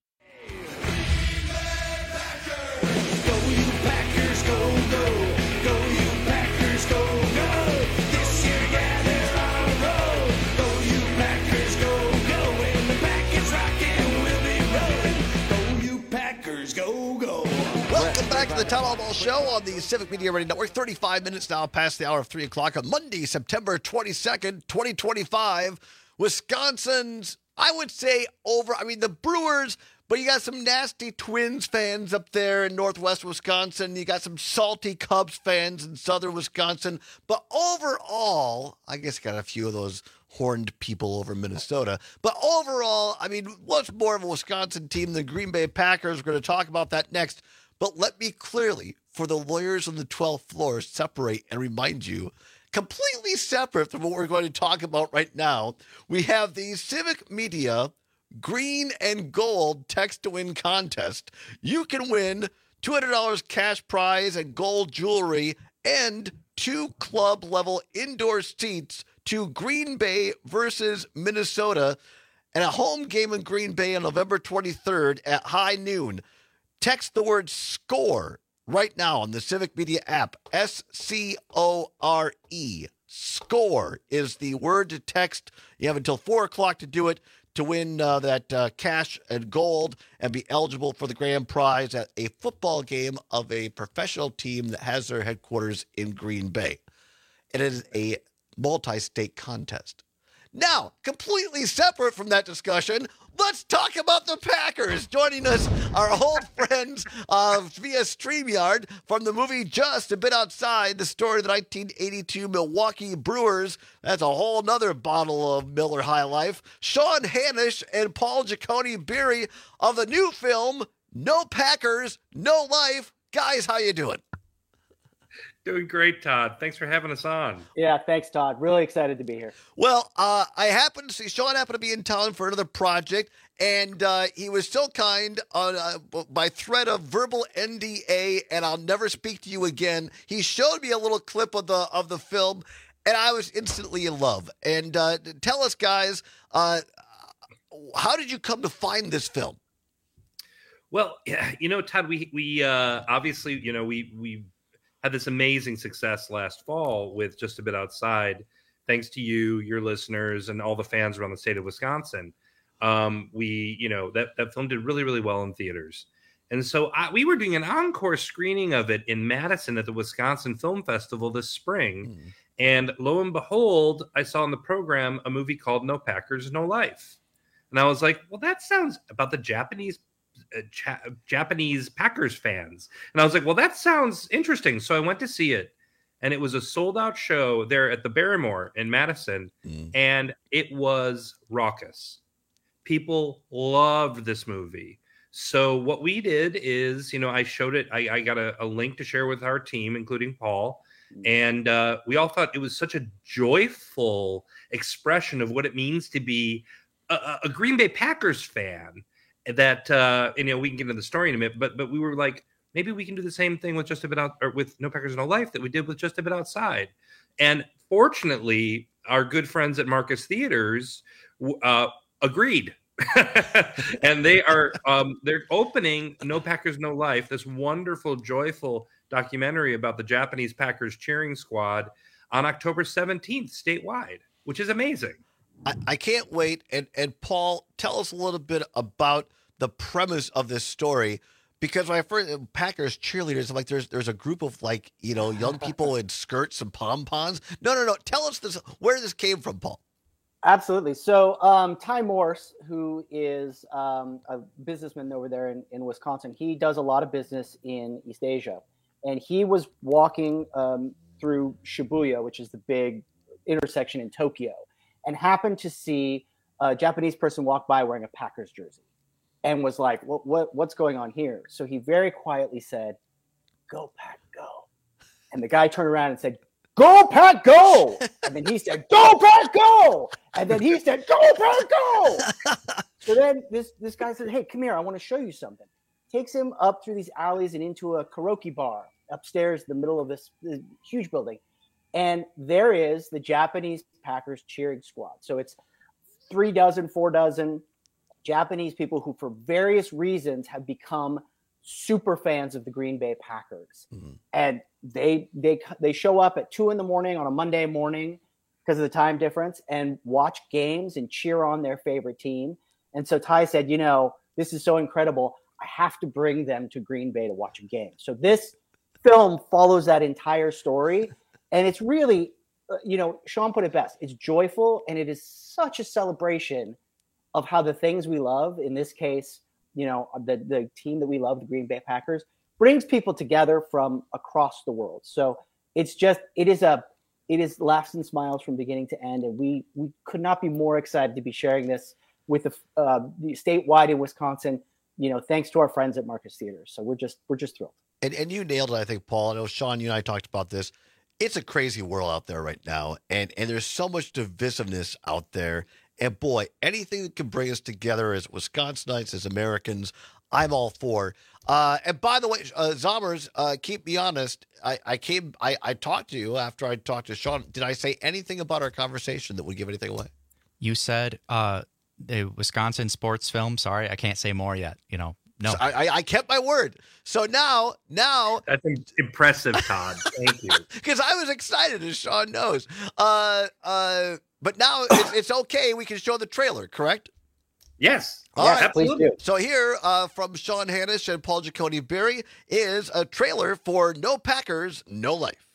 Speaker 14: Welcome back to the Todd Albaugh Show on the Civic Media Radio Network. thirty-five minutes now past the hour of three o'clock on Monday, September twenty-second, twenty twenty-five. Wisconsin's, I would say, over. I mean, the Brewers, but you got some nasty Twins fans up there in northwest Wisconsin. You got some salty Cubs fans in southern Wisconsin. But overall, I guess got a few of those horned people over Minnesota. But overall, I mean, what's more of a Wisconsin team than Green Bay Packers? We're going to talk about that next. But let me clearly, for the lawyers on the twelfth floor, separate and remind you, completely separate from what we're going to talk about right now, we have the Civic Media Green and Gold Text to Win contest. You can win two hundred dollars cash prize and gold jewelry and two club-level indoor seats to Green Bay versus Minnesota and a home game in Green Bay on November twenty-third at high noon. Text the word SCORE right now on the Civic Media app, S C O R E. SCORE is the word to text. You have until four o'clock to do it to win uh, that uh, cash and gold and be eligible for the grand prize at a football game of a professional team that has their headquarters in Green Bay. It is a multi-state contest. Now, completely separate from that discussion, let's talk about the Packers. Joining us, our old friends uh, via StreamYard from the movie Just a Bit Outside, the story of the nineteen eighty-two Milwaukee Brewers. That's a whole nother bottle of Miller High Life. Sean Hanish and Paul Giacone Beery of the new film, No Packers, No Life. Guys, how you doing?
Speaker 8: Doing great, Todd. Thanks for having us on.
Speaker 16: Yeah, thanks, Todd. Really excited to be here.
Speaker 14: Well, uh, I happened to see Sean happened to be in town for another project, and uh, he was so kind on uh, by threat of verbal N D A, and I'll never speak to you again. He showed me a little clip of the of the film, and I was instantly in love. And uh, tell us, guys, uh, how did you come to find this film?
Speaker 8: Well, yeah, you know, Todd, we we uh, obviously, you know, we we. had this amazing success last fall with Just a Bit Outside, thanks to you, your listeners, and all the fans around the state of Wisconsin. Um, we, you know, that, that film did really, really well in theaters. And so I, we were doing an encore screening of it in Madison at the Wisconsin Film Festival this spring. Mm. And lo and behold, I saw in the program a movie called No Packers, No Life. And I was like, well, that sounds about the Japanese Uh, Cha- Japanese Packers fans. And I was like, well, that sounds interesting. So I went to see it, and it was a sold out show there at the Barrymore in Madison. Mm. And it was raucous. People loved this movie. So what we did is, you know, I showed it. I, I got a, a link to share with our team, including Paul. And uh, we all thought it was such a joyful expression of what it means to be a, a Green Bay Packers fan. That uh, you know, we can get into the story in a minute, but but we were like, maybe we can do the same thing with Just a Bit Out, or with No Packers, No Life that we did with Just a Bit Outside. And fortunately, our good friends at Marcus Theaters uh, agreed, and they are um, they're opening No Packers, No Life, this wonderful, joyful documentary about the Japanese Packers cheering squad on October seventeenth statewide, which is amazing.
Speaker 14: I, I can't wait. And, and Paul, tell us a little bit about the premise of this story, because when I first Packers cheerleaders, I'm like, there's there's a group of like, you know, young people in skirts and pom poms. No, no, no. Tell us this, where this came from, Paul.
Speaker 16: Absolutely. So um, Ty Morse, who is um, a businessman over there in, in Wisconsin, he does a lot of business in East Asia. And he was walking um, through Shibuya, which is the big intersection in Tokyo, and happened to see a Japanese person walk by wearing a Packers jersey and was like, what, what, what's going on here? So he very quietly said, "Go Pack, go." And the guy turned around and said, "Go Pack, go!" And then he said, "Go Pack, go!" And then he said, "Go Pack, go!" So then this, this guy said, "Hey, come here. I want to show you something." Takes him up through these alleys and into a karaoke bar upstairs in the middle of this, this huge building. And there is the Japanese Packers cheering squad. So it's three dozen, four dozen Japanese people who, for various reasons, have become super fans of the Green Bay Packers. Mm-hmm. And they they they show up at two in the morning on a Monday morning because of the time difference and watch games and cheer on their favorite team. And so Ty said, you know, this is so incredible. I have to bring them to Green Bay to watch a game. So this film follows that entire story. And it's really, uh, you know, Sean put it best. It's joyful, and it is such a celebration of how the things we love, in this case, you know, the, the team that we love, the Green Bay Packers, brings people together from across the world. So it's just, it is a, it is laughs and smiles from beginning to end. And we, we could not be more excited to be sharing this with the, uh, the statewide in Wisconsin, you know, thanks to our friends at Marcus Theaters. So we're just, we're just thrilled.
Speaker 14: And, and you nailed it, I think, Paul. I know, Sean, you and I talked about this. It's a crazy world out there right now. And, and there's so much divisiveness out there. And boy, anything that can bring us together as Wisconsinites, as Americans, I'm all for. Uh, and by the way, uh, Zommers, uh, keep me honest. I, I came, I, I talked to you after I talked to Sean. Did I say anything about our conversation that would give anything away?
Speaker 23: You said uh, the Wisconsin sports film. Sorry, I can't say more yet. You know, no.
Speaker 14: So I, I kept my word. So now, now
Speaker 8: that's impressive, Todd. Thank you.
Speaker 14: Because I was excited, as Sean knows. Uh, uh, but now it's, it's okay. We can show the trailer, correct?
Speaker 8: Yes.
Speaker 14: All
Speaker 8: yes,
Speaker 14: right.
Speaker 8: please do.
Speaker 14: So here, uh, from Sean Hannish and Paul Giacone-Berry, is a trailer for No Packers, No Life.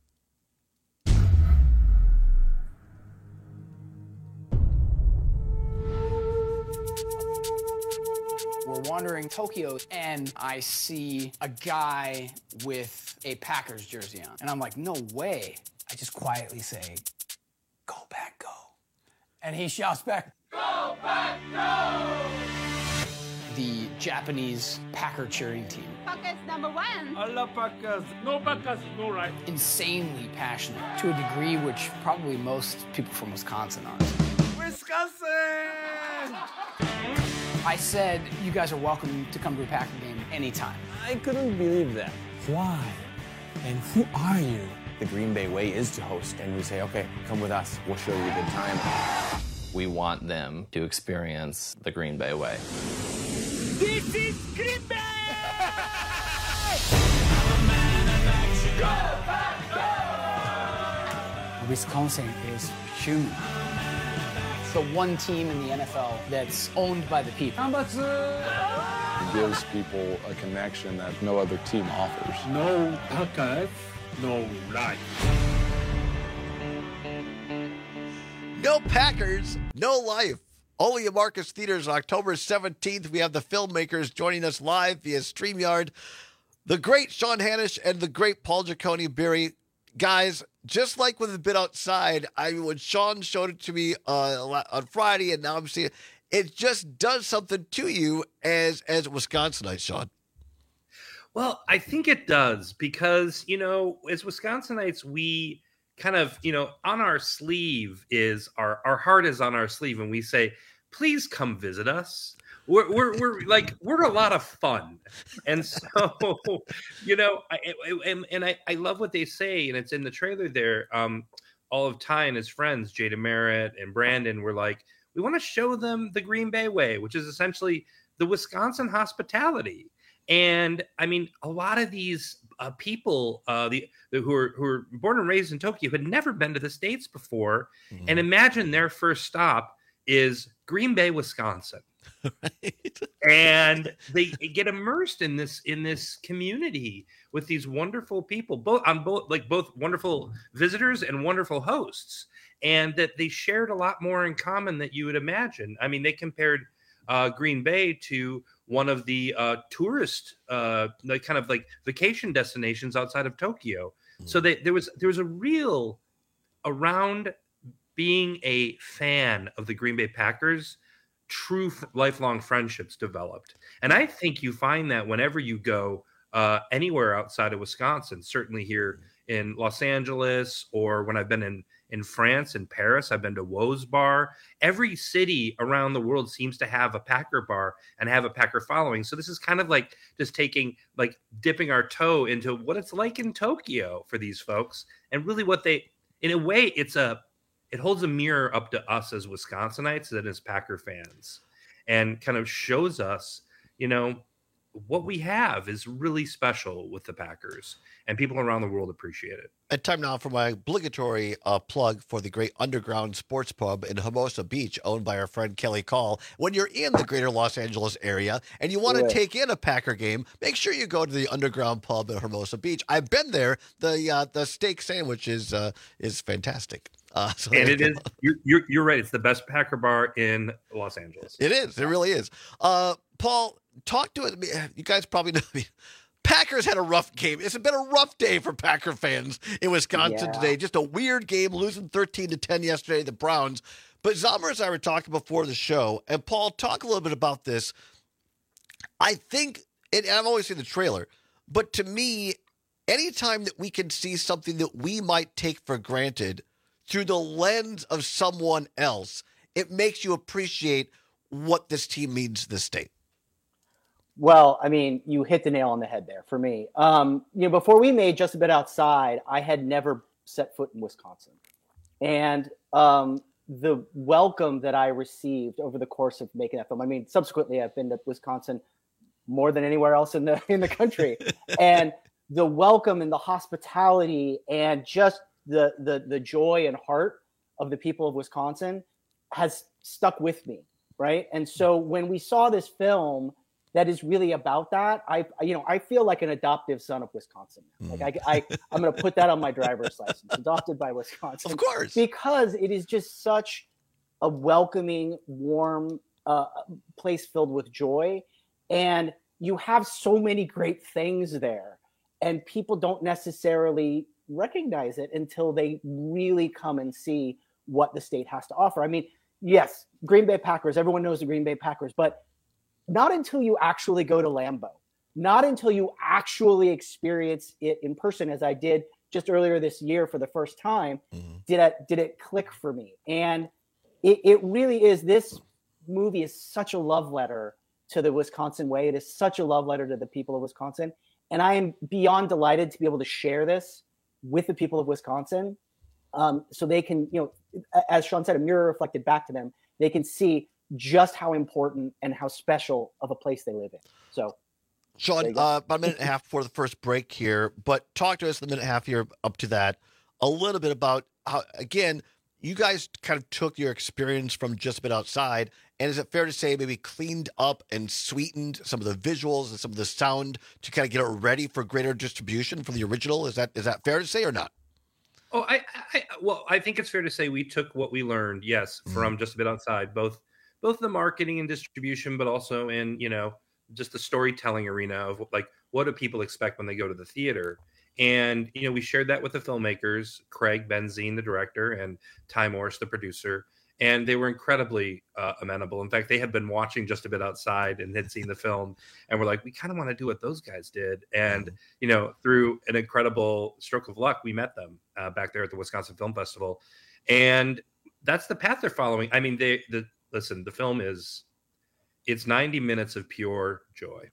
Speaker 17: We're wandering Tokyo, and I see a guy with a Packers jersey on. And I'm like, no way. I just quietly say, "Go Pack, go." And he shouts back, "Go Pack, go!" The Japanese Packer cheering team.
Speaker 18: Packers number one.
Speaker 27: I love Packers. No Packers, no right.
Speaker 17: Insanely passionate to a degree which probably most people from Wisconsin are.
Speaker 27: Wisconsin!
Speaker 17: I said, you guys are welcome to come to a Packer game anytime.
Speaker 19: I couldn't believe that. Why? And who are you? The Green Bay way is to host, and we say, okay, come with us. We'll show you a good time.
Speaker 20: We want them to experience the Green Bay way.
Speaker 27: This is Green Bay!
Speaker 17: Wisconsin is human. It's the one team in the N F L that's owned by the people.
Speaker 24: It gives people a connection that no other team offers.
Speaker 27: No Packers, no life.
Speaker 14: No Packers, no life. Only at Marcus Theaters on October seventeenth. We have the filmmakers joining us live via StreamYard. The great Sean Hannish and the great Paul Giacone-Berry. Guys, just like with a bit outside, I mean, when Sean showed it to me uh, on Friday, and now I'm seeing it, it just does something to you as as a Wisconsinite, Sean.
Speaker 8: Well, I think it does because, you know, as Wisconsinites, we kind of, you know, on our sleeve is our, our heart is on our sleeve, and we say, please come visit us. We're, we're, we're like, we're a lot of fun. And so, you know, I, and, and I, I love what they say, and it's in the trailer there. Um, all of Ty and his friends, Jada Merritt and Brandon, were like, we want to show them the Green Bay way, which is essentially the Wisconsin hospitality. And I mean, a lot of these uh, people uh, the, the who are who are born and raised in Tokyo had never been to the States before. Mm-hmm. And imagine their first stop is Green Bay, Wisconsin. Right. And they get immersed in this in this community with these wonderful people, both on both like both wonderful visitors and wonderful hosts. and that they shared a lot more in common than you would imagine. I mean, they compared uh, Green Bay to one of the uh, tourist, uh, like kind of like vacation destinations outside of Tokyo. Mm. So they, there was there was a real around being a fan of the Green Bay Packers. True f- lifelong friendships developed, and I think you find that whenever you go uh, anywhere outside of Wisconsin. Certainly here in Los Angeles, or when I've been in in France, in Paris, I've been to Woe's Bar. Every city around the world seems to have a Packer bar and have a Packer following. So this is kind of like just taking, like dipping our toe into what it's like in Tokyo for these folks. And really what they, in a way, it's a, it holds a mirror up to us as Wisconsinites and as Packer fans, and kind of shows us, you know, what we have is really special with the Packers, and people around the world appreciate it.
Speaker 14: And time now for my obligatory uh, plug for the great Underground Sports Pub in Hermosa Beach, owned by our friend Kelly Call. When you're in the greater Los Angeles area and you want to
Speaker 2: Yeah.
Speaker 14: take in a Packer game, make sure you go to the Underground Pub in Hermosa Beach. I've been there. The uh, the steak sandwich is uh, is fantastic. Uh, so
Speaker 8: And
Speaker 14: there
Speaker 8: it
Speaker 14: you
Speaker 8: is,
Speaker 14: go.
Speaker 8: you're, you're, you're right. It's the best Packer bar in Los Angeles.
Speaker 14: It is. It really is. Uh, Paul, talk to it. You guys probably know me. Packers had a rough game. It's been a rough day for Packer fans in Wisconsin
Speaker 2: Yeah.
Speaker 14: today. Just a weird game, losing thirteen to ten yesterday, the Browns. But Zomer and I were talking before the show, and Paul, talk a little bit about this. I think, and I've always seen the trailer, but to me, anytime that we can see something that we might take for granted through the lens of someone else, it makes you appreciate what this team means to the state.
Speaker 16: Well, I mean, you hit the nail on the head there for me. Um, you know, before we made Just a Bit Outside, I had never set foot in Wisconsin. And um, the welcome that I received over the course of making that film, I mean, subsequently, I've been to Wisconsin more than anywhere else in the in the country. And the welcome and the hospitality and just the the the joy and heart of the people of Wisconsin has stuck with me, right? And so when we saw this film that is really about that, I you know I feel like an adoptive son of Wisconsin. Like I, I I'm going to put that on my driver's license, adopted by Wisconsin,
Speaker 14: of course,
Speaker 16: because it is just such a welcoming, warm uh, place filled with joy, and you have so many great things there, and people don't necessarily recognize it until they really come and see what the state has to offer. I mean, yes, Green Bay Packers, everyone knows the Green Bay Packers, but not until you actually go to Lambeau, not until you actually experience it in person, as I did just earlier this year for the first time, mm-hmm. did it, did it click for me. And it, it really is, this movie is such a love letter to the Wisconsin way. It is such a love letter to the people of Wisconsin. And I am beyond delighted to be able to share this with the people of Wisconsin, um, so they can, you know, as Sean said, a mirror reflected back to them. They can see just how important and how special of a place they live in. So,
Speaker 14: Sean, uh, about a minute and a half before the first break here, but talk to us in the minute and a half here up to that a little bit about how, again, you guys kind of took your experience from Just a Bit Outside, and is it fair to say maybe cleaned up and sweetened some of the visuals and some of the sound to kind of get it ready for greater distribution from the original? Is that is that fair to say or not?
Speaker 8: Oh, I, I well, I think it's fair to say we took what we learned, yes, from Just a Bit Outside, both both the marketing and distribution, but also in, you know, just the storytelling arena of like, what do people expect when they go to the theater? And, you know, we shared that with the filmmakers, Craig Benzine, the director, and Ty Morris, the producer. And they were incredibly uh, amenable. In fact, they had been watching Just a Bit Outside and had seen the film and were like, we kind of want to do what those guys did. And, you know, through an incredible stroke of luck, we met them uh, back there at the Wisconsin Film Festival. And that's the path they're following. I mean, they, the, listen, the film is, it's ninety minutes of pure joy.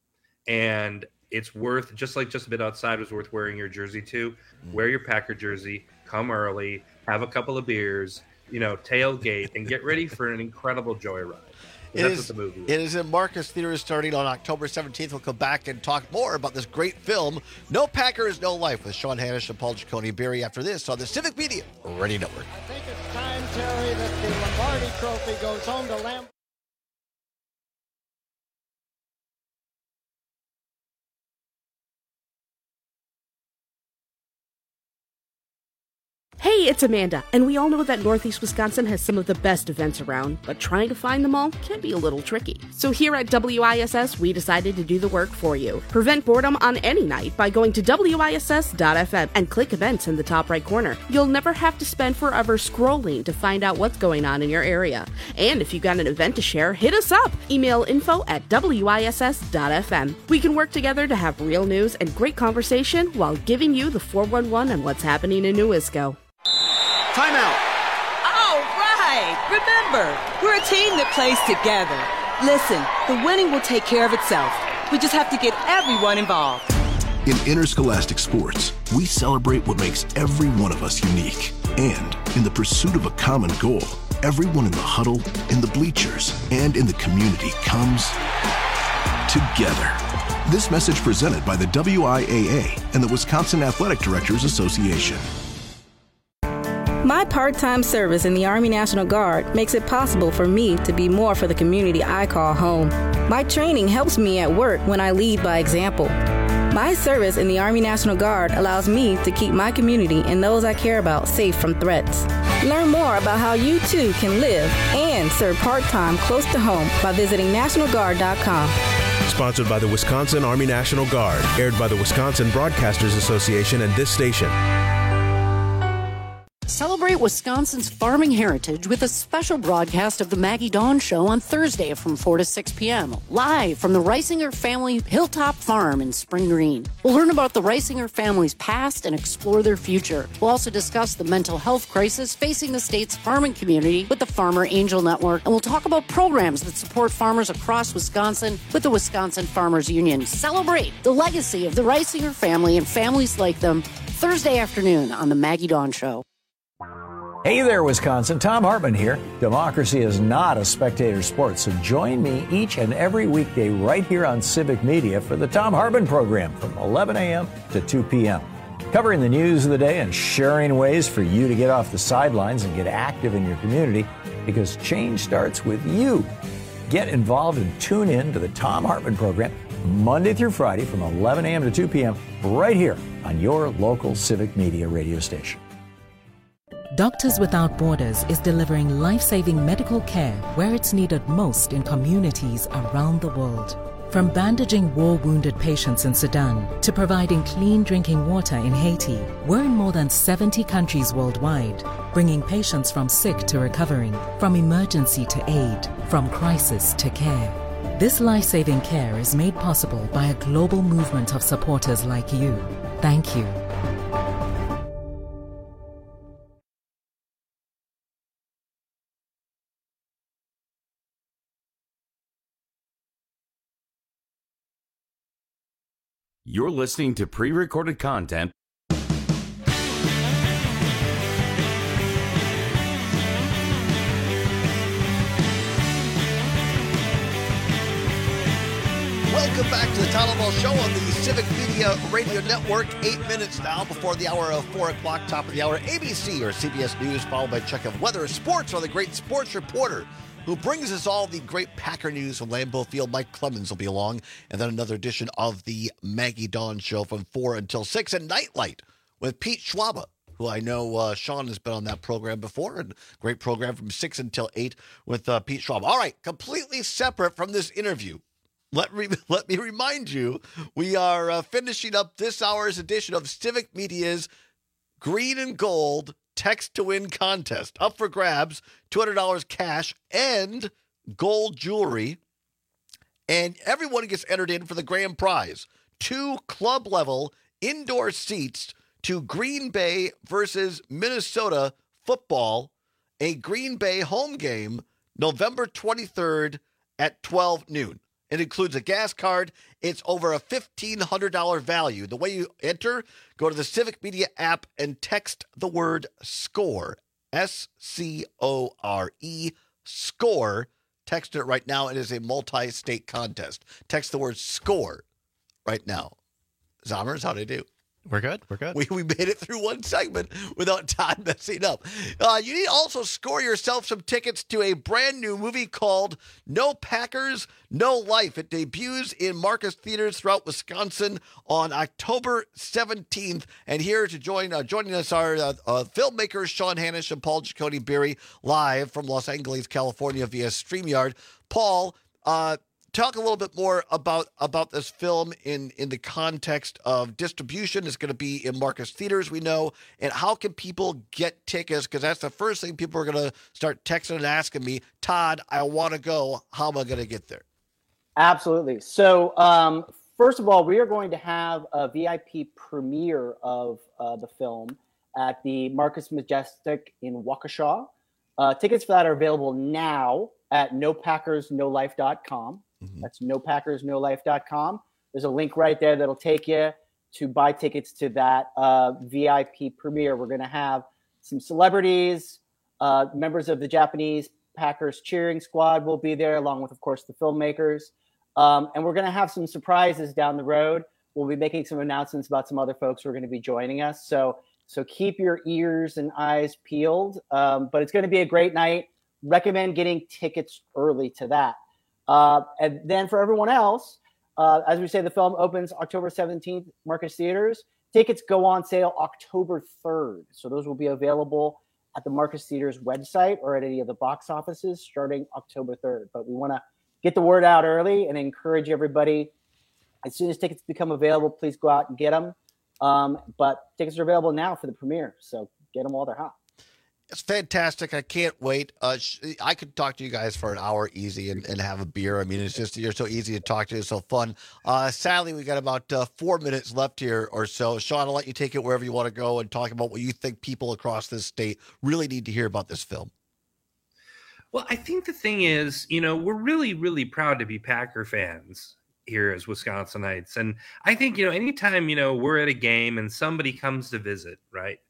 Speaker 8: And it's worth, just like Just a Bit Outside was worth wearing your jersey to, wear your Packer jersey, come early, have a couple of beers, you know, tailgate, and get ready for an incredible joyride.
Speaker 14: It
Speaker 8: That's
Speaker 14: is,
Speaker 8: what the movie is.
Speaker 14: it is in Marcus Theaters starting on October seventeenth. We'll come back and talk more about this great film, No Packers, No Life, with Sean Hanish and Paul Giacone Berry after this on the Civic Media Radio Network.
Speaker 2: I think it's time, Terry, that the Lombardi Trophy goes home to Lamb.
Speaker 5: Hey, it's Amanda, and we all know that Northeast Wisconsin has some of the best events around, but trying to find them all can be a little tricky. So here at W I S S, we decided to do the work for you. Prevent boredom on any night by going to W I S S dot F M and click events in the top right corner. You'll never have to spend forever scrolling to find out what's going on in your area. And if you've got an event to share, hit us up. Email info at W I S S dot F M. We can work together to have real news and great conversation while giving you the four one one on what's happening in New Isco.
Speaker 6: Timeout. All right. Remember, we're a team that plays together. Listen, the winning will take care of itself. We just have to get everyone involved.
Speaker 7: In interscholastic sports, we celebrate what makes every one of us unique. And in the pursuit of a common goal, everyone in the huddle, in the bleachers, and in the community comes together. This message presented by the W I A A and the Wisconsin Athletic Directors Association.
Speaker 9: My part-time service in the Army National Guard makes it possible for me to be more for the community I call home. My training helps me at work when I lead by example. My service in the Army National Guard allows me to keep my community and those I care about safe from threats. Learn more about how you too can live and serve part-time close to home by visiting national guard dot com.
Speaker 18: Sponsored by the Wisconsin Army National Guard, aired by the Wisconsin Broadcasters Association and this station.
Speaker 15: Celebrate Wisconsin's farming heritage with a special broadcast of the Maggie Dawn Show on Thursday from four to six p.m. live from the Reisinger family Hilltop Farm in Spring Green. We'll learn about the Reisinger family's past and explore their future. We'll also discuss the mental health crisis facing the state's farming community with the Farmer Angel Network, and we'll talk about programs that support farmers across Wisconsin with the Wisconsin Farmers Union. Celebrate the legacy of the Reisinger family and families like them Thursday afternoon on the Maggie Dawn Show.
Speaker 25: Hey there, Wisconsin. Tom Hartman here. Democracy is not a spectator sport, so join me each and every weekday right here on Civic Media for the Tom Hartman program from eleven a.m. to two p.m. Covering the news of the day and sharing ways for you to get off the sidelines and get active in your community, because change starts with you. Get involved and tune in to the Tom Hartman program Monday through Friday from eleven a.m. to two p.m. right here on your local Civic Media radio station.
Speaker 26: Doctors Without Borders is delivering life-saving medical care where it's needed most in communities around the world. From bandaging war-wounded patients in Sudan to providing clean drinking water in Haiti, we're in more than seventy countries worldwide, bringing patients from sick to recovering, from emergency to aid, from crisis to care. This life-saving care is made possible by a global movement of supporters like you. Thank you.
Speaker 21: You're listening to pre-recorded content.
Speaker 14: Welcome back to the Tom Hartman Show on the Civic Media Radio Network. Eight minutes now before the hour of four o'clock, top of the hour. A B C or C B S News, followed by a check of weather, sports, or the great sports reporter who brings us all the great Packer news from Lambeau Field. Mike Clemens will be along. And then another edition of the Maggie Dawn Show from four until six. And Nightlight with Pete Schwaba, who I know uh, Sean has been on that program before. And great program from six until eight with uh, Pete Schwaba. All right, completely separate from this interview. Let, re- let me remind you, we are uh, finishing up this hour's edition of Civic Media's Green and Gold Text to Win contest. Up for grabs, two hundred dollars cash and gold jewelry. And everyone gets entered in for the grand prize. Two club-level indoor seats to Green Bay versus Minnesota football. A Green Bay home game, November twenty-third at twelve noon. It includes a gas card. It's over a fifteen hundred dollars value. The way you enter, go to the Civic Media app and text the word SCORE, S C O R E, SCORE. Text it right now. It is a multi-state contest. Text the word SCORE right now. Zommers, how'd I do?
Speaker 23: We're good. We're good.
Speaker 14: We, we made it through one segment without Todd messing up. Uh, you need to also score yourself some tickets to a brand new movie called No Packers, No Life. It debuts in Marcus Theaters throughout Wisconsin on October seventeenth. And here to join uh, joining us are uh, uh, filmmakers Sean Hannish and Paul Giacotti Berry, live from Los Angeles, California via StreamYard. Paul, uh, talk a little bit more about, about this film in, in the context of distribution. It's going to be in Marcus Theaters, we know. And how can people get tickets? Because that's the first thing people are going to start texting and asking me. Todd, I want to go. How am I going to get there?
Speaker 16: Absolutely. So, um, first of all, we are going to have a V I P premiere of uh, the film at the Marcus Majestic in Waukesha. Uh, tickets for that are available now at no packers no life dot com. Mm-hmm. That's no packers no life dot com. There's a link right there that'll take you to buy tickets to that uh, V I P premiere. We're going to have some celebrities, uh, members of the Japanese Packers cheering squad will be there, along with, of course, the filmmakers. Um, and we're going to have some surprises down the road. We'll be making some announcements about some other folks who are going to be joining us. So, so keep your ears and eyes peeled. Um, but it's going to be a great night. Recommend getting tickets early to that. Uh, and then for everyone else, uh, as we say, the film opens October seventeenth, Marcus Theaters. Tickets go on sale October third. So those will be available at the Marcus Theaters website or at any of the box offices starting October third. But we want to get the word out early and encourage everybody. As soon as tickets become available, please go out and get them. Um, but tickets are available now for the premiere. So get them while they're hot.
Speaker 14: It's fantastic. I can't wait. Uh, sh- I could talk to you guys for an hour easy and, and have a beer. I mean, it's just, you're so easy to talk to. It's so fun. Uh, sadly, we got about uh, four minutes left here or so. Sean, I'll let you take it wherever you want to go and talk about what you think people across this state really need to hear about this film.
Speaker 8: Well, I think the thing is, you know, we're really, really proud to be Packer fans here as Wisconsinites. And I think, you know, anytime, you know, we're at a game and somebody comes to visit, right,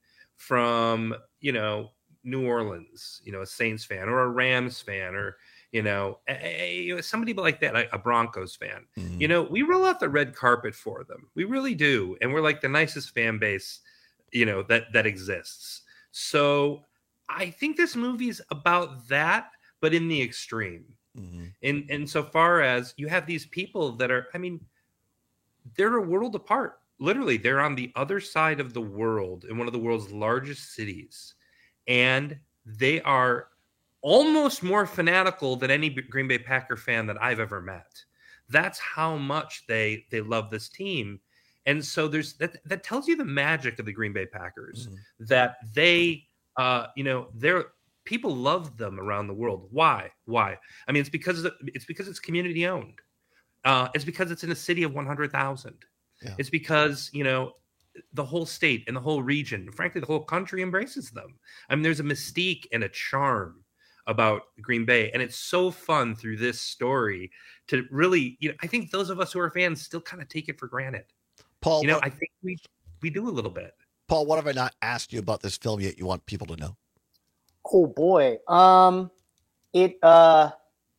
Speaker 8: from, you know, New Orleans, you know, a Saints fan or a Rams fan or, you know, a, a, somebody like that, a, a Broncos fan, mm-hmm. you know, we roll out the red carpet for them. We really do. And we're like the nicest fan base, you know, that, that exists. So I think this movie is about that, but in the extreme. Mm-hmm. In, in so far as you have these people that are, I mean, they're a world apart. Literally, they're on the other side of the world in one of the world's largest cities. And they are almost more fanatical than any Green Bay Packer fan that I've ever met. That's how much they they love this team. And so there's that that tells you the magic of the Green Bay Packers, mm-hmm. that they uh you know, they're people love them around the world. Why? Why? I mean, it's because it's because it's community owned. Uh it's because it's in a city of one hundred thousand. Yeah. It's because, you know, the whole state and the whole region, frankly, the whole country embraces them. I mean, there's a mystique and a charm about Green Bay. And it's so fun through this story to really, you know, I think those of us who are fans still kind of take it for granted.
Speaker 14: Paul,
Speaker 8: you know,
Speaker 14: what,
Speaker 8: I think we, we do a little bit.
Speaker 14: Paul, what have I not asked you about this film yet you want people to know?
Speaker 16: Oh boy. Um, it, uh,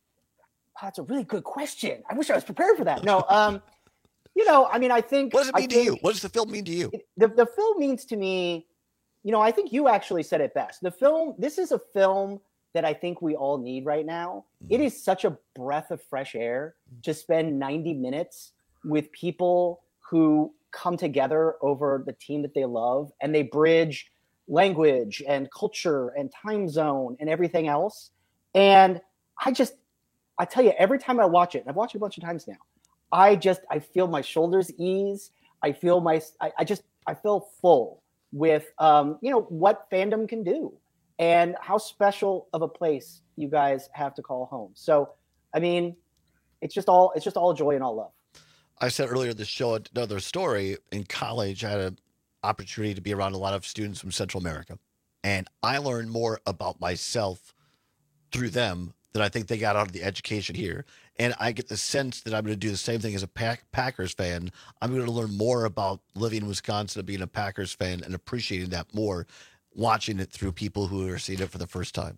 Speaker 16: that's a really good question. I wish I was prepared for that. No, um, You know, I mean, I think...
Speaker 14: What does it mean
Speaker 16: I
Speaker 14: to you? What does the film mean to you?
Speaker 16: It, the, the film means to me, you know, I think you actually said it best. The film, this is a film that I think we all need right now. Mm. It is such a breath of fresh air to spend ninety minutes with people who come together over the team that they love, and they bridge language and culture and time zone and everything else. And I just, I tell you, every time I watch it, and I've watched it a bunch of times now, I just, I feel my shoulders ease. I feel my, I, I just, I feel full with, um, you know, what fandom can do and how special of a place you guys have to call home. So, I mean, it's just all, it's just all joy and all love.
Speaker 14: I said earlier in the show, another story. In college, I had an opportunity to be around a lot of students from Central America. And I learned more about myself through them than I think they got out of the education here. And I get the sense that I'm going to do the same thing as a Pack- Packers fan. I'm going to learn more about living in Wisconsin and being a Packers fan and appreciating that more, watching it through people who are seeing it for the first time.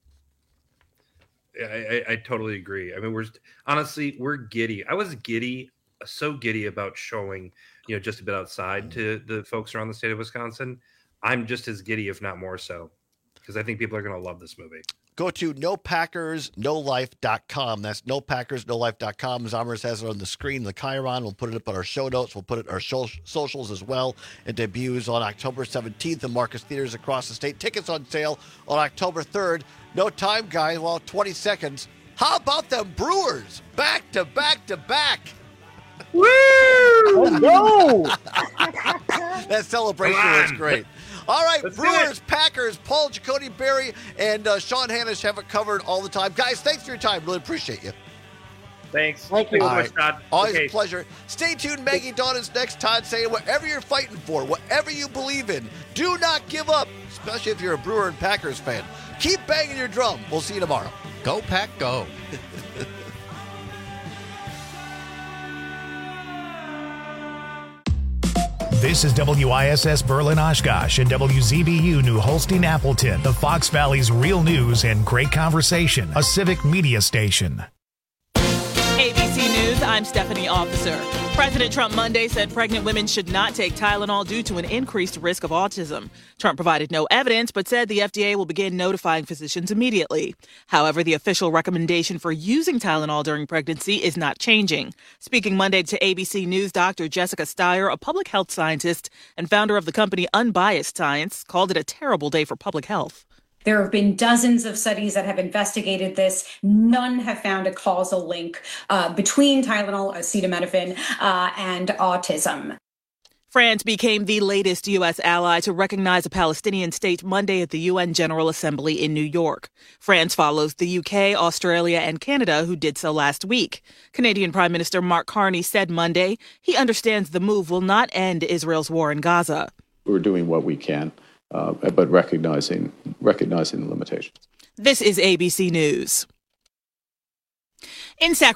Speaker 8: I, I, I totally agree. I mean, we're honestly, we're giddy. I was giddy, so giddy about showing you know, just a bit outside to the folks around the state of Wisconsin, I'm just as giddy, if not more so, because I think people are going to love this movie.
Speaker 14: Go to no packers no life dot com. That's no packers no life dot com. Zommers has it on the screen, the Chiron. We'll put it up on our show notes. We'll put it on our show, socials as well. It debuts on October seventeenth in Marcus Theaters across the state. Tickets on sale on October third. No time, guys. Well, twenty seconds. How about them Brewers? Back to back to back.
Speaker 16: Woo! Oh, no!
Speaker 14: That celebration was great. All right, Let's Brewers, Packers, Paul Giacone Berry, and uh, Sean Hannish have it covered all the time. Guys, thanks for your time. Really appreciate you.
Speaker 8: Thanks.
Speaker 16: Thank you.
Speaker 8: Thanks
Speaker 14: All
Speaker 8: so
Speaker 14: right.
Speaker 8: much, Todd.
Speaker 14: Always
Speaker 8: Okay.
Speaker 14: a pleasure. Stay tuned. Maggie Dawn is next. Todd saying whatever you're fighting for, whatever you believe in, do not give up, especially if you're a Brewer and Packers fan. Keep banging your drum. We'll see you tomorrow.
Speaker 23: Go, Pack, go.
Speaker 1: This is W I S S Berlin Oshkosh and W Z B U New Holstein Appleton, the Fox Valley's real news and great conversation, a civic media station.
Speaker 3: A B C News, I'm Stephanie Officer. President Trump Monday said pregnant women should not take Tylenol due to an increased risk of autism. Trump provided no evidence, but said the F D A will begin notifying physicians immediately. However, the official recommendation for using Tylenol during pregnancy is not changing. Speaking Monday to A B C News, Doctor Jessica Steyer, a public health scientist and founder of the company Unbiased Science, called it a terrible day for public health.
Speaker 4: There have been dozens of studies that have investigated this. None have found a causal link uh, between Tylenol, acetaminophen, uh, and autism.
Speaker 3: France became the latest U S ally to recognize a Palestinian state Monday at the U N General Assembly in New York. France follows the U K, Australia, and Canada, who did so last week. Canadian Prime Minister Mark Carney said Monday he understands the move will not end Israel's war in Gaza.
Speaker 10: We're doing what we can. Uh, but recognizing recognizing the limitations.
Speaker 3: This is A B C News. In Sacramento,